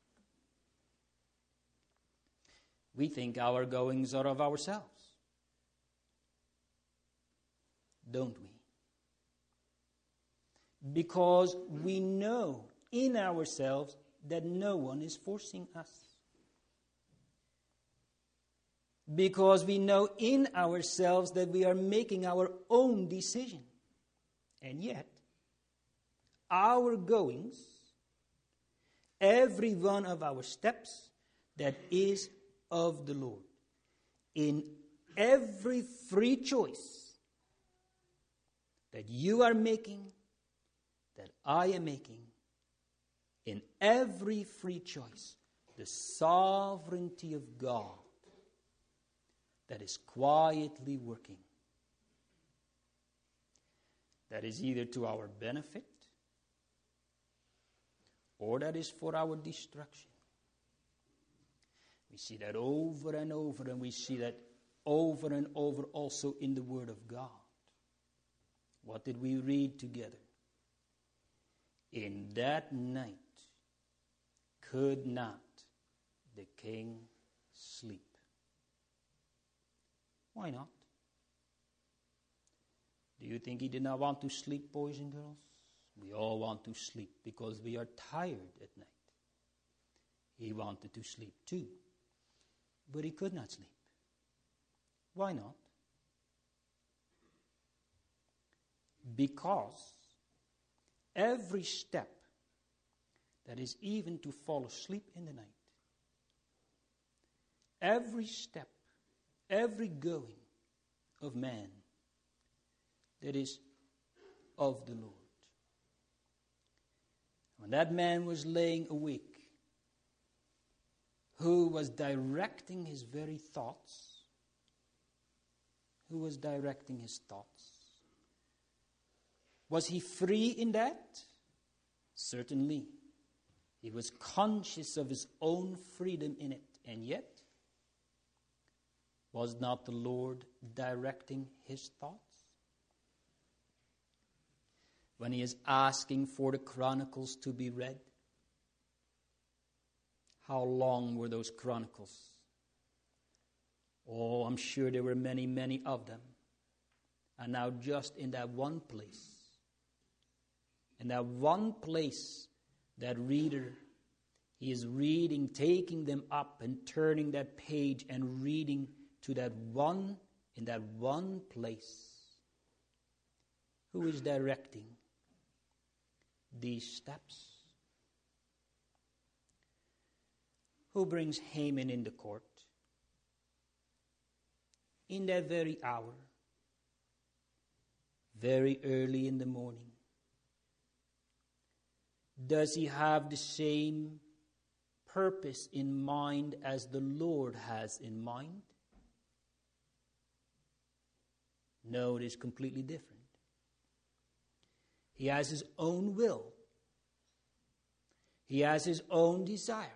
We think our goings are of ourselves, don't we? Because we know in ourselves that no one is forcing us. Because we know in ourselves that we are making our own decision. And yet, our goings, every one of our steps, that is of the Lord. In every free choice that you are making, that I am making, in every free choice, the sovereignty of God that is quietly working. That is either to our benefit or that is for our destruction. We see that over and over, and we see that over and over also in the Word of God. What did we read together? In that night could not the king sleep. Why not? Do you think he did not want to sleep, boys and girls? We all want to sleep because we are tired at night. He wanted to sleep too, but he could not sleep. Why not? Because every step that is even to fall asleep in the night, every step, every going of man that is of the Lord. When that man was laying awake, who was directing his very thoughts. Who was directing his thoughts? Was he free in that? Certainly. He was conscious of his own freedom in it. And yet, was not the Lord directing his thoughts? When he is asking for the Chronicles to be read, how long were those Chronicles? Oh, I'm sure there were many, many of them. And now just in that one place, in that one place, that reader, he is reading, taking them up and turning that page and reading to that one, in that one place. Who is directing these steps? Who brings Haman in the court? In that very hour, very early in the morning. Does he have the same purpose in mind as the Lord has in mind? No, it is completely different. He has his own will. He has his own desire.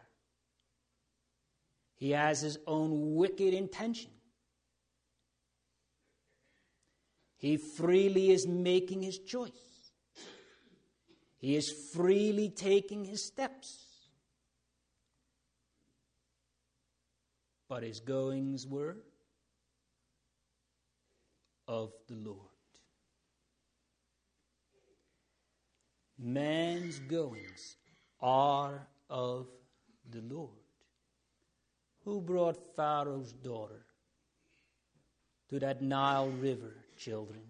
He has his own wicked intention. He freely is making his choice. He is freely taking his steps. But his goings were of the Lord. Man's goings are of the Lord. Who brought Pharaoh's daughter to that Nile River, children?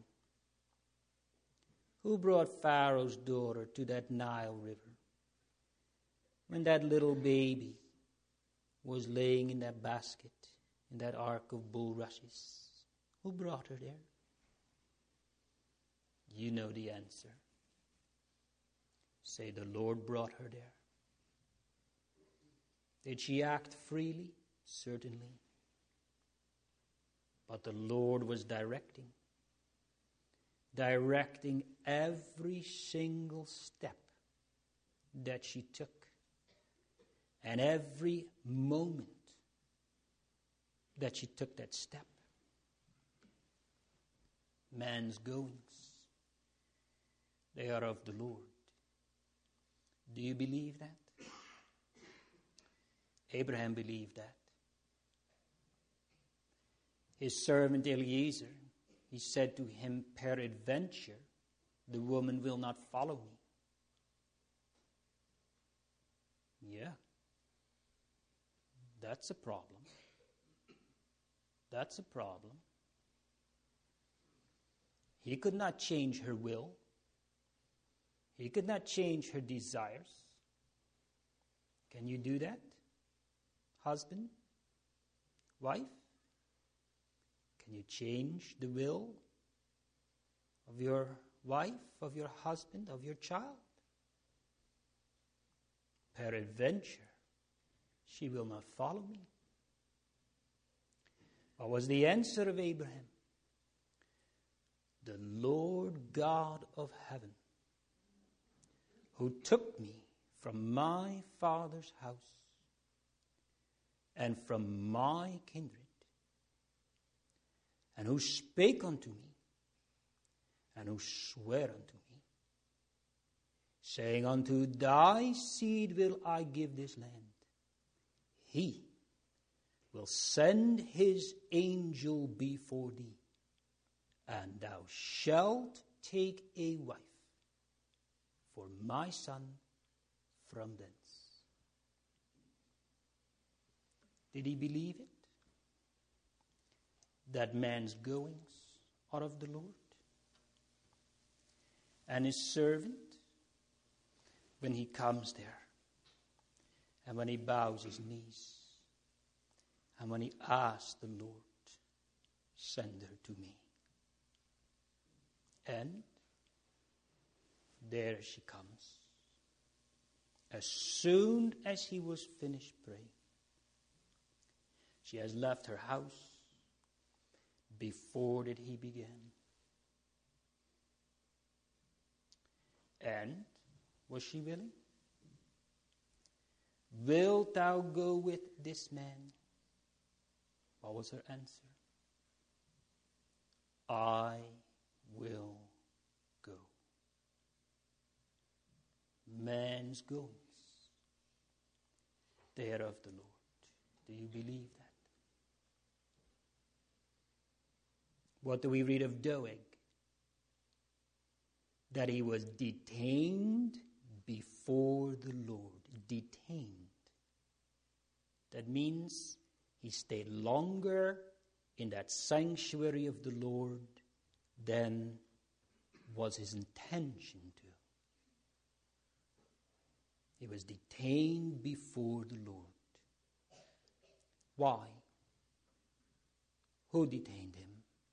Who brought Pharaoh's daughter to that Nile River? When that little baby was laying in that basket, in that ark of bulrushes, who brought her there? You know the answer. Say, the Lord brought her there. Did she act freely? Certainly. But the Lord was directing. Directing every single step that she took. And every moment that she took that step. Man's goings, they are of the Lord. Do you believe that? Abraham believed that. His servant Eliezer, he said to him, peradventure, the woman will not follow me. Yeah. That's a problem. That's a problem. He could not change her will. He could not change her desires. Can you do that? Husband? Wife? Can you change the will of your wife, of your husband, of your child? Peradventure, she will not follow me. What was the answer of Abraham? The Lord God of heaven, who took me from my father's house and from my kindred, and who spake unto me, and who sware unto me, saying, unto thy seed will I give this land. He will send his angel before thee, and thou shalt take a wife for my son from thence. Did he believe it? That man's goings are of the Lord? And his servant, when he comes there, and when he bows his knees, and when he asks the Lord, send her to me. And there she comes. As soon as he was finished praying, She has left her house before did he begin. And was she willing? Wilt thou go with this man? What was her answer? I will go. Man's goings, they are of the Lord. Do you believe that? What do we read of Doeg? That he was detained before the Lord. Detained. That means he stayed longer in that sanctuary of the Lord than was his intention to. He was detained before the Lord. Why? Who detained him?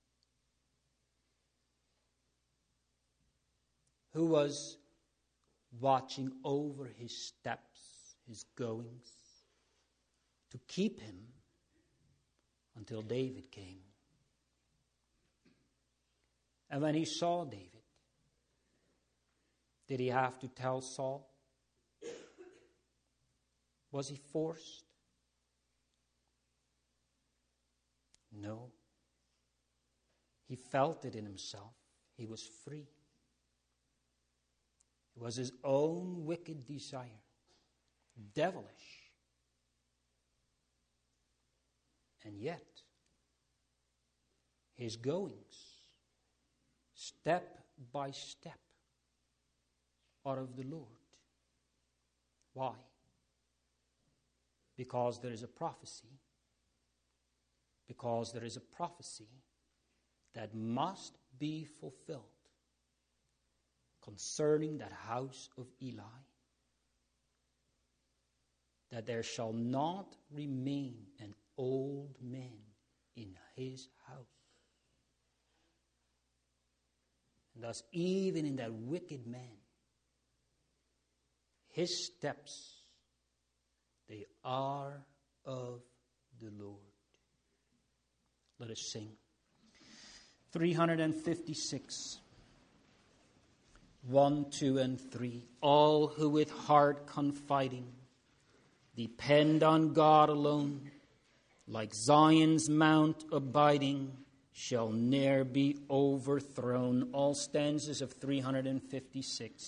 Who was watching over his steps, his goings, to keep him until David came? And when he saw David, did he have to tell Saul? Was he forced? No. He felt it in himself. He was free. It was his own wicked desire, devilish. And yet, his goings, step by step, are of the Lord. Why? Because there is a prophecy. Because there is a prophecy that must be fulfilled concerning that house of Eli, that there shall not remain an old man in his house. And thus, even in that wicked man, his steps, they are of the Lord. Let us sing. three fifty-six. One, two, and three. All who with heart confiding depend on God alone, like Zion's mount abiding, shall ne'er be overthrown. All stanzas of three fifty-six.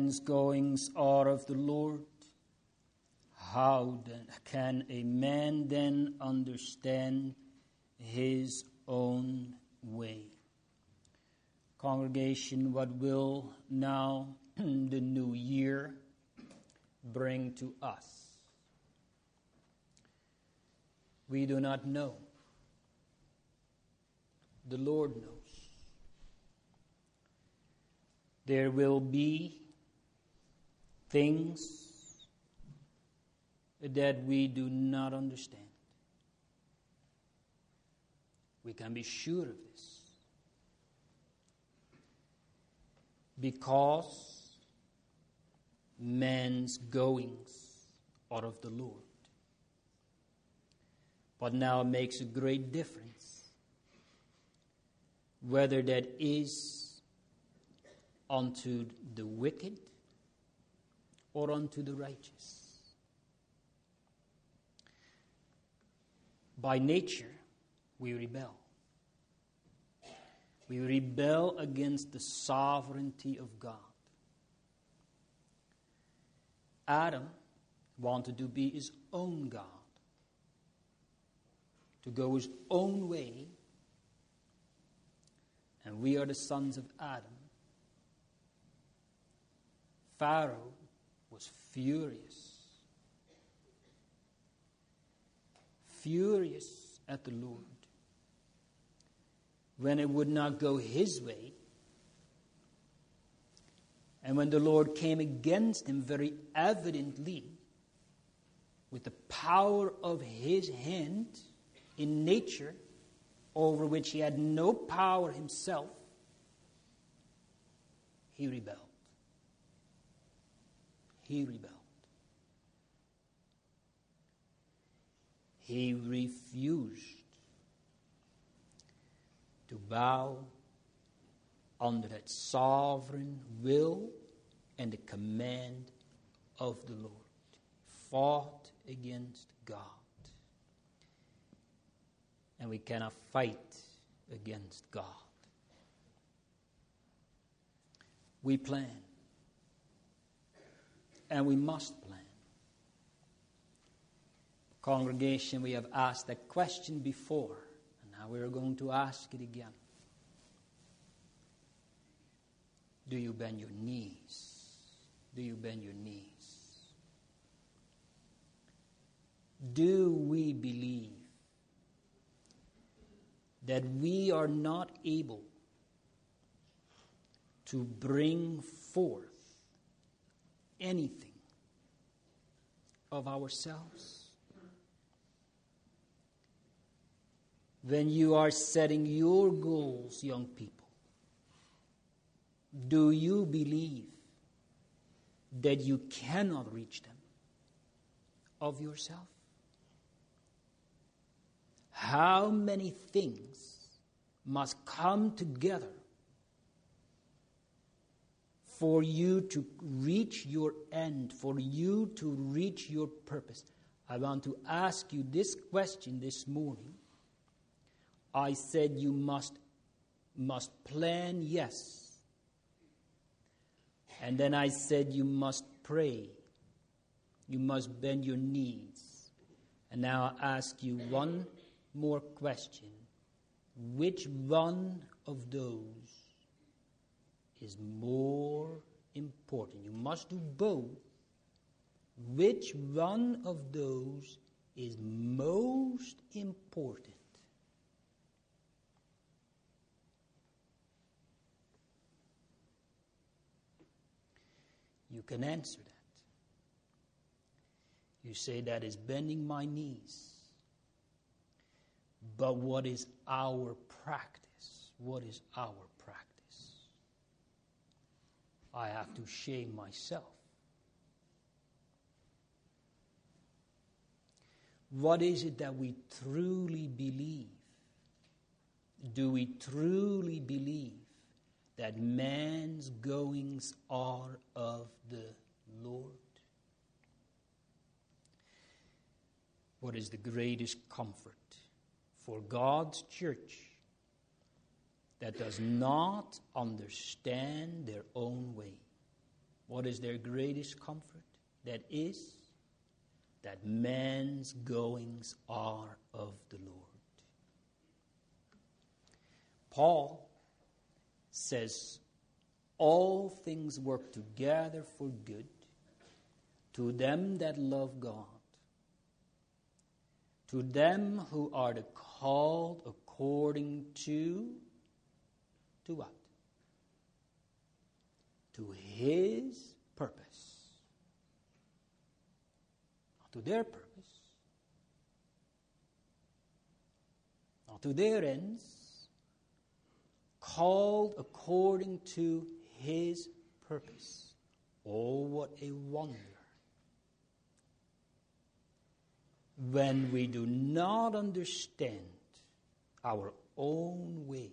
man's goings are of the Lord, how then can a man then understand his own way? Congregation, what will now the new year bring to us? We do not know. The Lord knows. There will be things that we do not understand. We can be sure of this. Because man's goings are of the Lord. But now it makes a great difference whether that is unto the wicked or unto the righteous. By nature, we rebel. We rebel against the sovereignty of God. Adam wanted to be his own God, to go his own way, and we are the sons of Adam. Pharaoh was furious. Furious at the Lord when it would not go his way. And when the Lord came against him very evidently with the power of his hand in nature over which he had no power himself, he rebelled. He rebelled. He refused to bow under that sovereign will and the command of the Lord. Fought against God. And we cannot fight against God. We plan. And we must plan. Congregation, we have asked that question before, and now we are going to ask it again. Do you bend your knees? Do you bend your knees? Do we believe that we are not able to bring forth anything of ourselves? When you are setting your goals, young people, do you believe that you cannot reach them of yourself? How many things must come together for you to reach your end, for you to reach your purpose? I want to ask you this question this morning. I said you must, must plan, yes. And then I said you must pray. You must bend your knees. And now I ask you one more question. Which one of those is more important? You must do both. Which one of those is most important? You can answer that. You say that is bending my knees. But what is our practice? What is our practice? I have to shame myself. What is it that we truly believe? Do we truly believe that man's goings are of the Lord? What is the greatest comfort for God's church that does not understand their own way? What is their greatest comfort? That is, that man's goings are of the Lord. Paul says, all things work together for good to them that love God, to them who are the called according to, to what? To his purpose. Not to their purpose. Not to their ends. Called according to his purpose. Oh, what a wonder. When we do not understand our own way,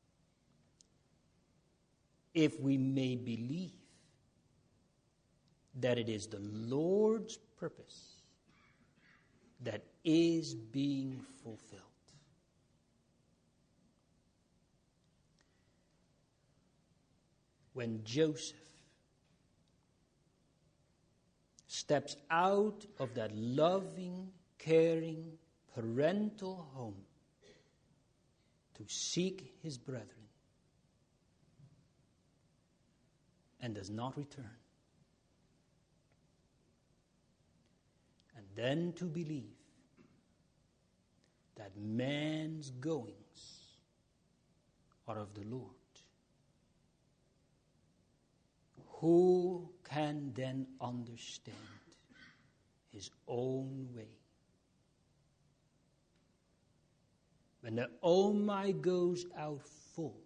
if we may believe that it is the Lord's purpose that is being fulfilled. When Joseph steps out of that loving, caring, parental home to seek his brethren and does not return, and then to believe that man's goings are of the Lord, who can then understand his own way? When the oh my goes out full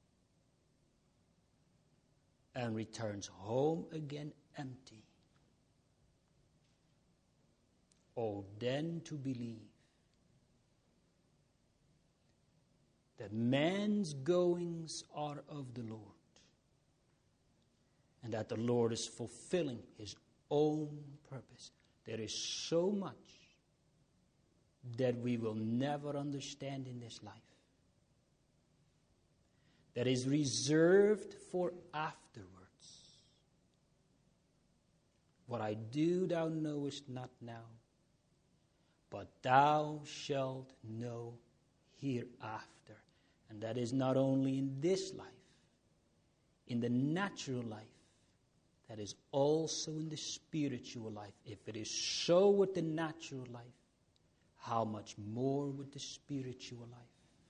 and returns home again empty, oh, then to believe that man's goings are of the Lord, and that the Lord is fulfilling his own purpose. There is so much that we will never understand in this life, that is reserved for afterwards. What I do thou knowest not now, but thou shalt know hereafter. And that is not only in this life, in the natural life, that is also in the spiritual life. If it is so with the natural life, how much more with the spiritual life?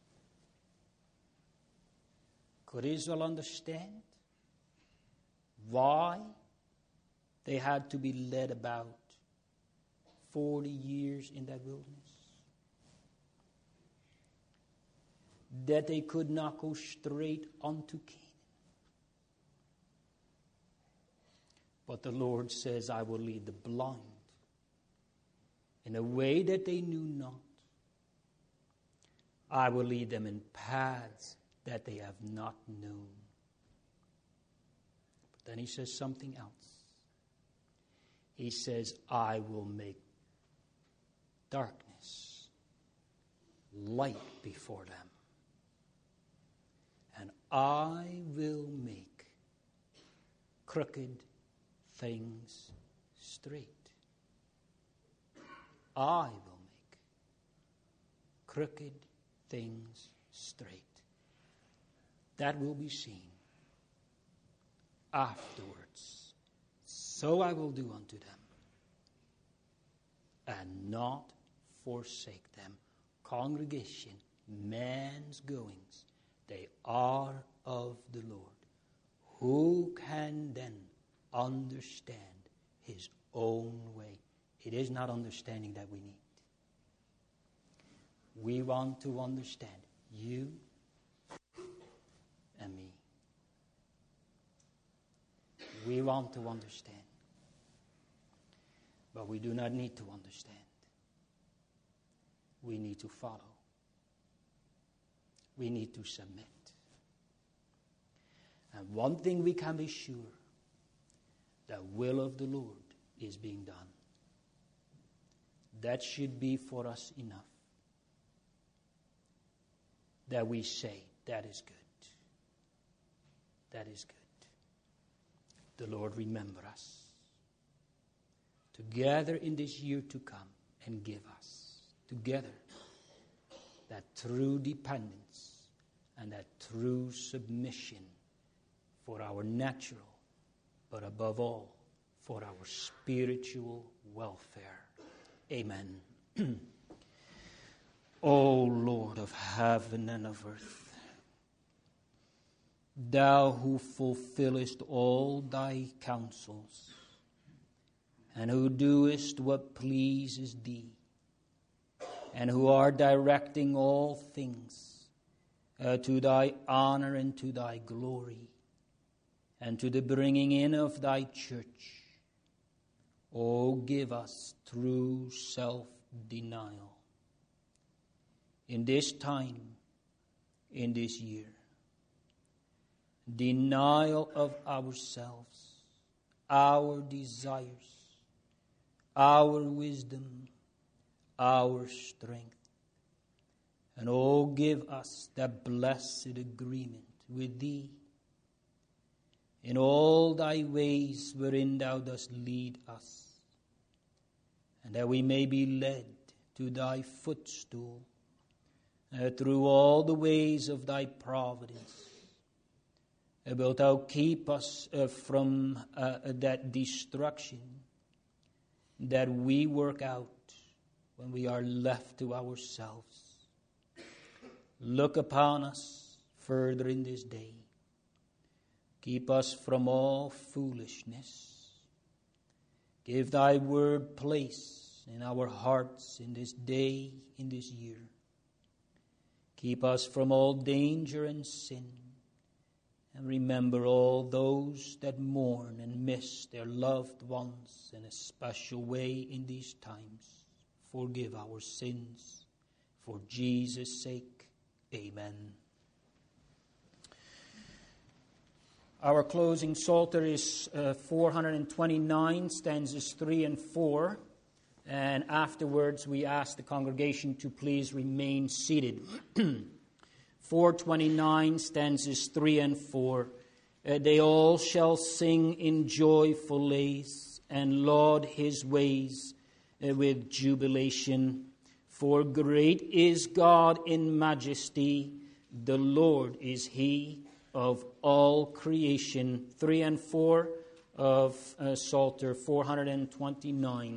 Could Israel understand why they had to be led about forty years in that wilderness? That they could not go straight unto Canaan. But the Lord says, I will lead the blind in a way that they knew not. I will lead them in paths that they have not known. But then he says something else. He says, I will make darkness light before them. And I will make crooked things straight. I will make crooked things straight. That will be seen afterwards. So I will do unto them, and not forsake them. Congregation, man's goings, they are of the Lord. Who can then understand his own way? It is not understanding that we need. We want to understand you and me. We want to understand. But we do not need to understand. We need to follow. We need to submit. And one thing we can be sure, the will of the Lord is being done. That should be for us enough. That we say, that is good. That is good. the Lord remember us together in this year to come and give us together that true dependence and that true submission for our natural, but above all, for our spiritual welfare. Amen. O Lord of heaven and of earth, Thou who fulfillest all Thy counsels, and who doest what pleases Thee, and who art directing all things uh, to Thy honor and to Thy glory, and to the bringing in of Thy church, O give us true self-denial in this time, in this year. Denial of ourselves, our desires, our wisdom, our strength. And oh, give us that blessed agreement with Thee in all Thy ways wherein Thou dost lead us, and that we may be led to Thy footstool uh, through all the ways of Thy providence. Uh, wilt Thou keep us uh, from uh, that destruction that we work out when we are left to ourselves. Look upon us further in this day. Keep us from all foolishness. Give Thy word place in our hearts in this day, in this year. Keep us from all danger and sin. And remember all those that mourn and miss their loved ones in a special way in these times. Forgive our sins. For Jesus' sake, amen. Our closing Psalter is uh, four twenty-nine, stanzas three and four. And afterwards, we ask the congregation to please remain seated. four twenty-nine, stanzas three and four. Uh, they all shall sing in joyful lays and laud His ways uh, with jubilation. For great is God in majesty, the Lord is He of all creation. Three and four of uh, Psalter four twenty-nine.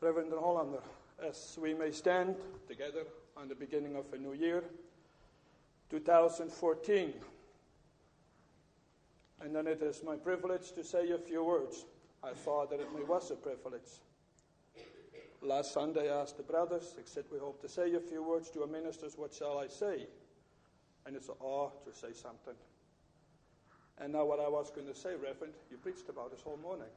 Reverend Hollander, as we may stand together on the beginning of a new year, two thousand fourteen. And then it is my privilege to say a few words. I thought that it was a privilege. Last Sunday I asked the brothers, I said, we hope to say a few words to our ministers, what shall I say? And it's, oh, to say something. And now what I was going to say, Reverend, you preached about this whole morning.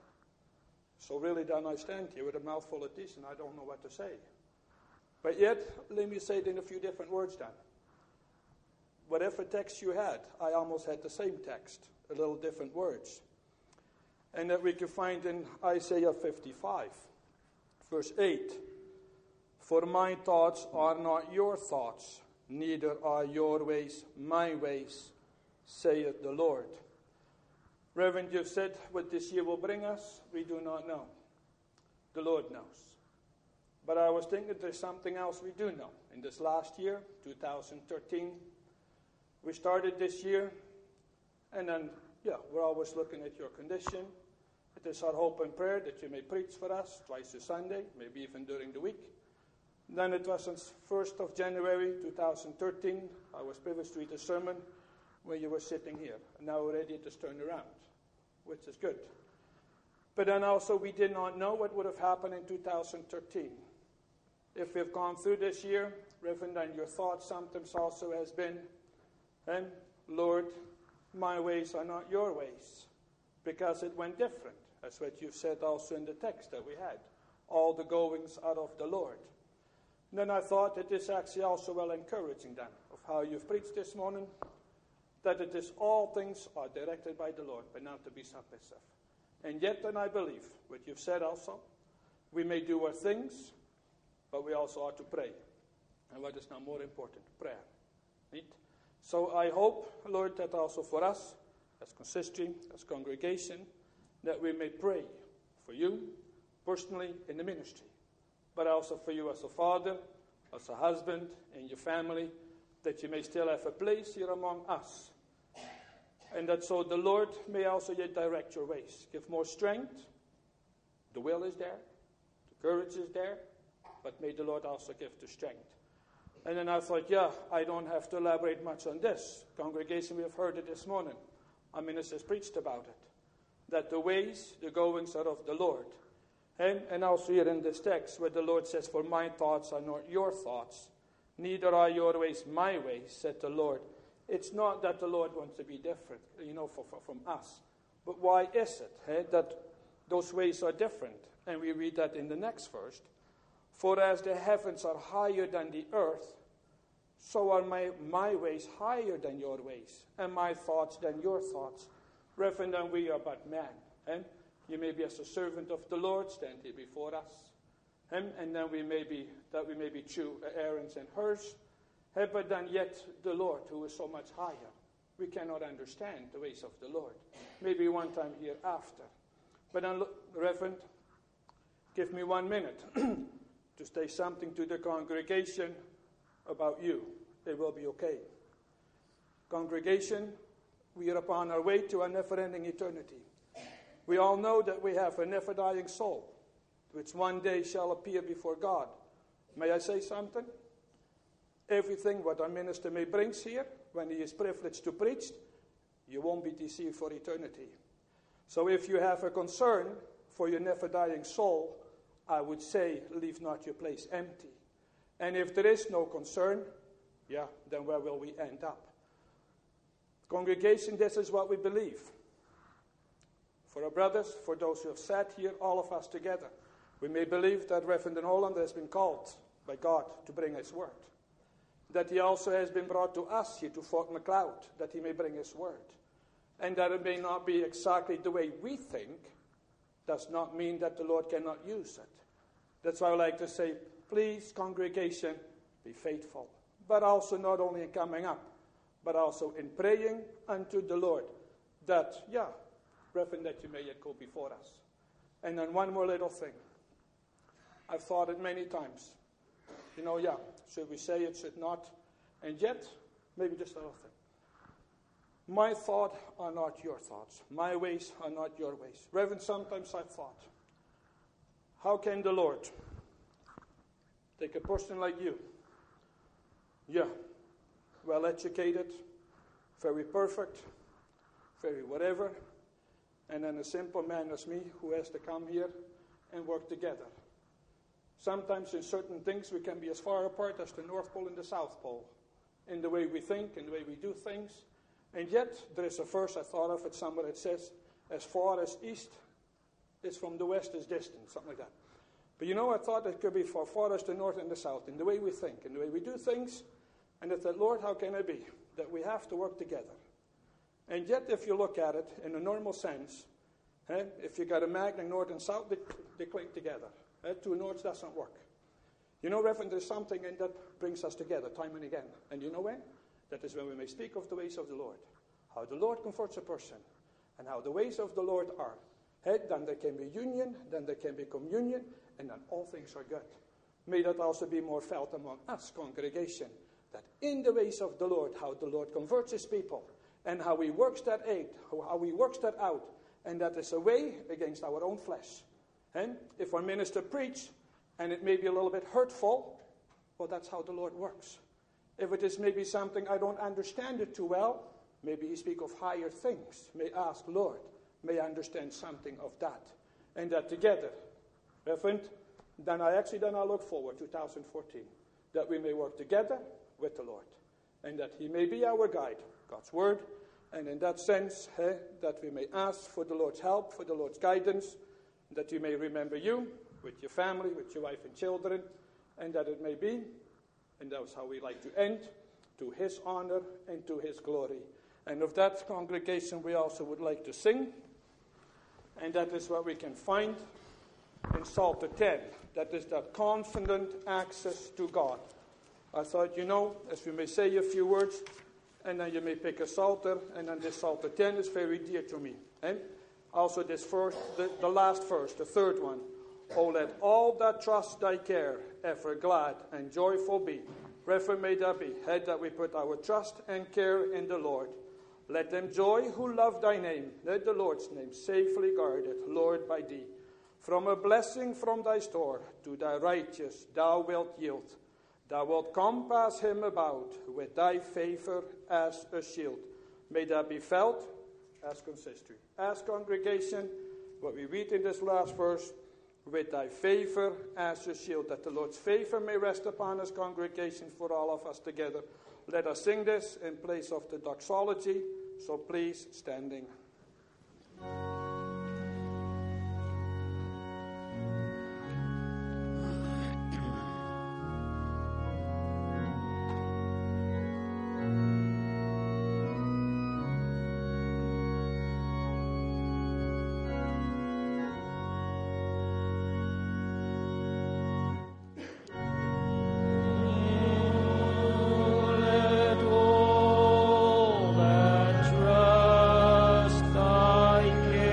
So really then I stand here with a mouthful of teeth and I don't know what to say. But yet, let me say it in a few different words then. Whatever text you had, I almost had the same text, a little different words. And that we can find in Isaiah fifty-five, verse eight. For my thoughts are not your thoughts, neither are your ways my ways, saith the Lord. Reverend, you've said what this year will bring us. We do not know. The Lord knows. But I was thinking there's something else we do know. In this last year, two thousand thirteen, we started this year, and then, yeah, we're always looking at your condition. It is our hope and prayer that you may preach for us twice a Sunday, maybe even during the week. Then it was on first of January two thousand thirteen, I was privileged to read a sermon where you were sitting here. And now already it has turned around, which is good. But then also we did not know what would have happened in two thousand thirteen. If we've gone through this year, Reverend, and your thought sometimes also has been, and Lord, my ways are not your ways, because it went different. That's what you've said also in the text that we had. All the goings out of the Lord. And then I thought it is actually also well encouraging then, of how you've preached this morning, that it is all things are directed by the Lord, but not to be submissive. And yet then I believe, what you've said also, we may do our things, but we also ought to pray. And what is now more important? Prayer. Right? So I hope, Lord, that also for us, as consistory, as congregation, that we may pray for you, personally, in the ministry, but also for you as a father, as a husband, in your family, that you may still have a place here among us. And that so the Lord may also yet direct your ways. Give more strength. The will is there. The courage is there. But may the Lord also give the strength. And then I thought, yeah, I don't have to elaborate much on this. Congregation, we have heard it this morning. Our ministers preached about it. That the ways, the goings are of the Lord. And, and also here in this text where the Lord says, for my thoughts are not your thoughts, neither are your ways my ways, said the Lord. It's not that the Lord wants to be different, you know, for, for, from us. But why is it eh, that those ways are different? And we read that in the next verse. For as the heavens are higher than the earth, so are my, my ways higher than your ways, and my thoughts than your thoughts. Reverend, and we are but men. And you may be as a servant of the Lord, stand here before us. And, and then we may be, that we may be true Aaron's and hers. But then yet the Lord, who is so much higher, we cannot understand the ways of the Lord. Maybe one time hereafter. But then, Reverend, give me one minute to say something to the congregation about you. It will be okay. Congregation, we are upon our way to a never-ending eternity. We all know that we have a never-dying soul, which one day shall appear before God. May I say something? Everything what our minister may bring here, when he is privileged to preach, you won't be deceived for eternity. So if you have a concern for your never-dying soul, I would say, leave not your place empty. And if there is no concern, yeah, then where will we end up? Congregation, this is what we believe. For our brothers, for those who have sat here, all of us together, we may believe that Reverend Holland has been called by God to bring his word. That he also has been brought to us here to Fort McLeod, that he may bring his word. And that it may not be exactly the way we think, does not mean that the Lord cannot use it. That's why I like to say, please, congregation, be faithful. But also not only in coming up, but also in praying unto the Lord. That, yeah, Reverend, that you may yet go before us. And then one more little thing. I've thought it many times. You know, yeah, should we say it, should not? And yet, maybe just a little thing. My thoughts are not your thoughts. My ways are not your ways. Reverend, sometimes I've thought, how can the Lord Take a person like you. Yeah, well educated, very perfect, very whatever, and then a simple man as me who has to come here and work together. Sometimes in certain things we can be as far apart as the North Pole and the South Pole, in the way we think, in the way we do things. And yet, there is a verse I thought of it somewhere that says, as far as east is from the west is distant, something like that. But you know, I thought it could be for far as the north and the south, in the way we think, in the way we do things. And I thought, Lord, how can it be that we have to work together? And yet, if you look at it in a normal sense, eh, if you got a magnet north and south, they, they cling together. Eh, two norths doesn't work. You know, Reverend, there's something in that brings us together time and again. And you know when? That is when we may speak of the ways of the Lord. How the Lord comforts a person. And how the ways of the Lord are. Eh, then there can be union, then there can be communion, and then all things are good. May that also be more felt among us, congregation. That in the ways of the Lord, how the Lord converts his people. And how he works that aid, how he works that out. And that is a way against our own flesh. And if our minister preach, and it may be a little bit hurtful, well, that's how the Lord works. If it is maybe something I don't understand it too well, maybe he speak of higher things. May ask, Lord, may I understand something of that. And that together, Reverend, then I actually then I look forward to two thousand fourteen, that we may work together with the Lord. And that he may be our guide, God's word. And in that sense, eh, that we may ask for the Lord's help, for the Lord's guidance, that you may remember you, with your family, with your wife and children, and that it may be, and that's how we like to end, to his honor and to his glory. And of that congregation we also would like to sing, and that is what we can find in Psalter ten. That is that confident access to God. I thought, you know, as we may say a few words, and then you may pick a Psalter, and then this Psalter ten is very dear to me. And also this first, the, the last verse, the third one. Oh, let all that trust thy care ever glad and joyful be. Reverend, may that be. Head that we put our trust and care in the Lord. Let them joy who love thy name. Let the Lord's name safely guarded, Lord, by thee. From a blessing from thy store to thy righteous thou wilt yield. Thou wilt compass him about with thy favor as a shield. May that be felt as consistory, as congregation, what we read in this last verse, with thy favor as a shield, that the Lord's favor may rest upon us, congregation, for all of us together. Let us sing this in place of the doxology, so please, standing.
Let all that trust thy care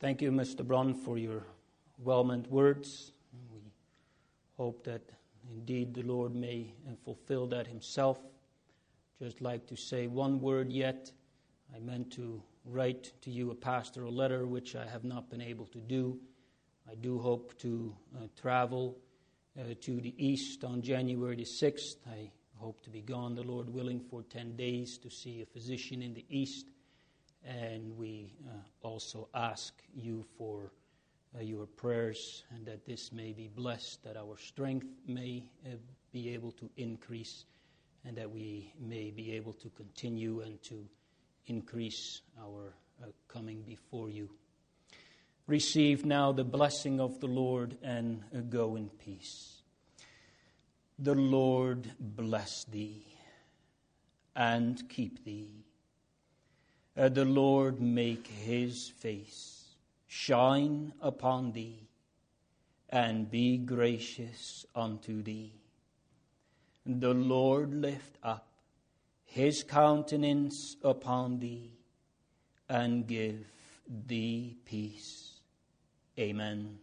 Thank you, Mister Brun, for your well-meant words. We hope that indeed the Lord may fulfill that himself. Just like to say one word yet. I meant to write to you a pastoral letter, which I have not been able to do. I do hope to uh, travel uh, to the east on January the sixth. I hope to be gone, the Lord willing, for ten days to see a physician in the east. And we uh, also ask you for uh, your prayers, and that this may be blessed, that our strength may uh, be able to increase, and that we may be able to continue and to increase our uh, coming before you. Receive now the blessing of the Lord, and uh, go in peace. The Lord bless thee and keep thee. Uh, the Lord make his face shine upon thee, and be gracious unto thee. The Lord lift up his countenance upon thee, and give thee peace. Amen.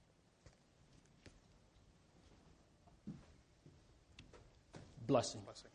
Blessing. Blessing.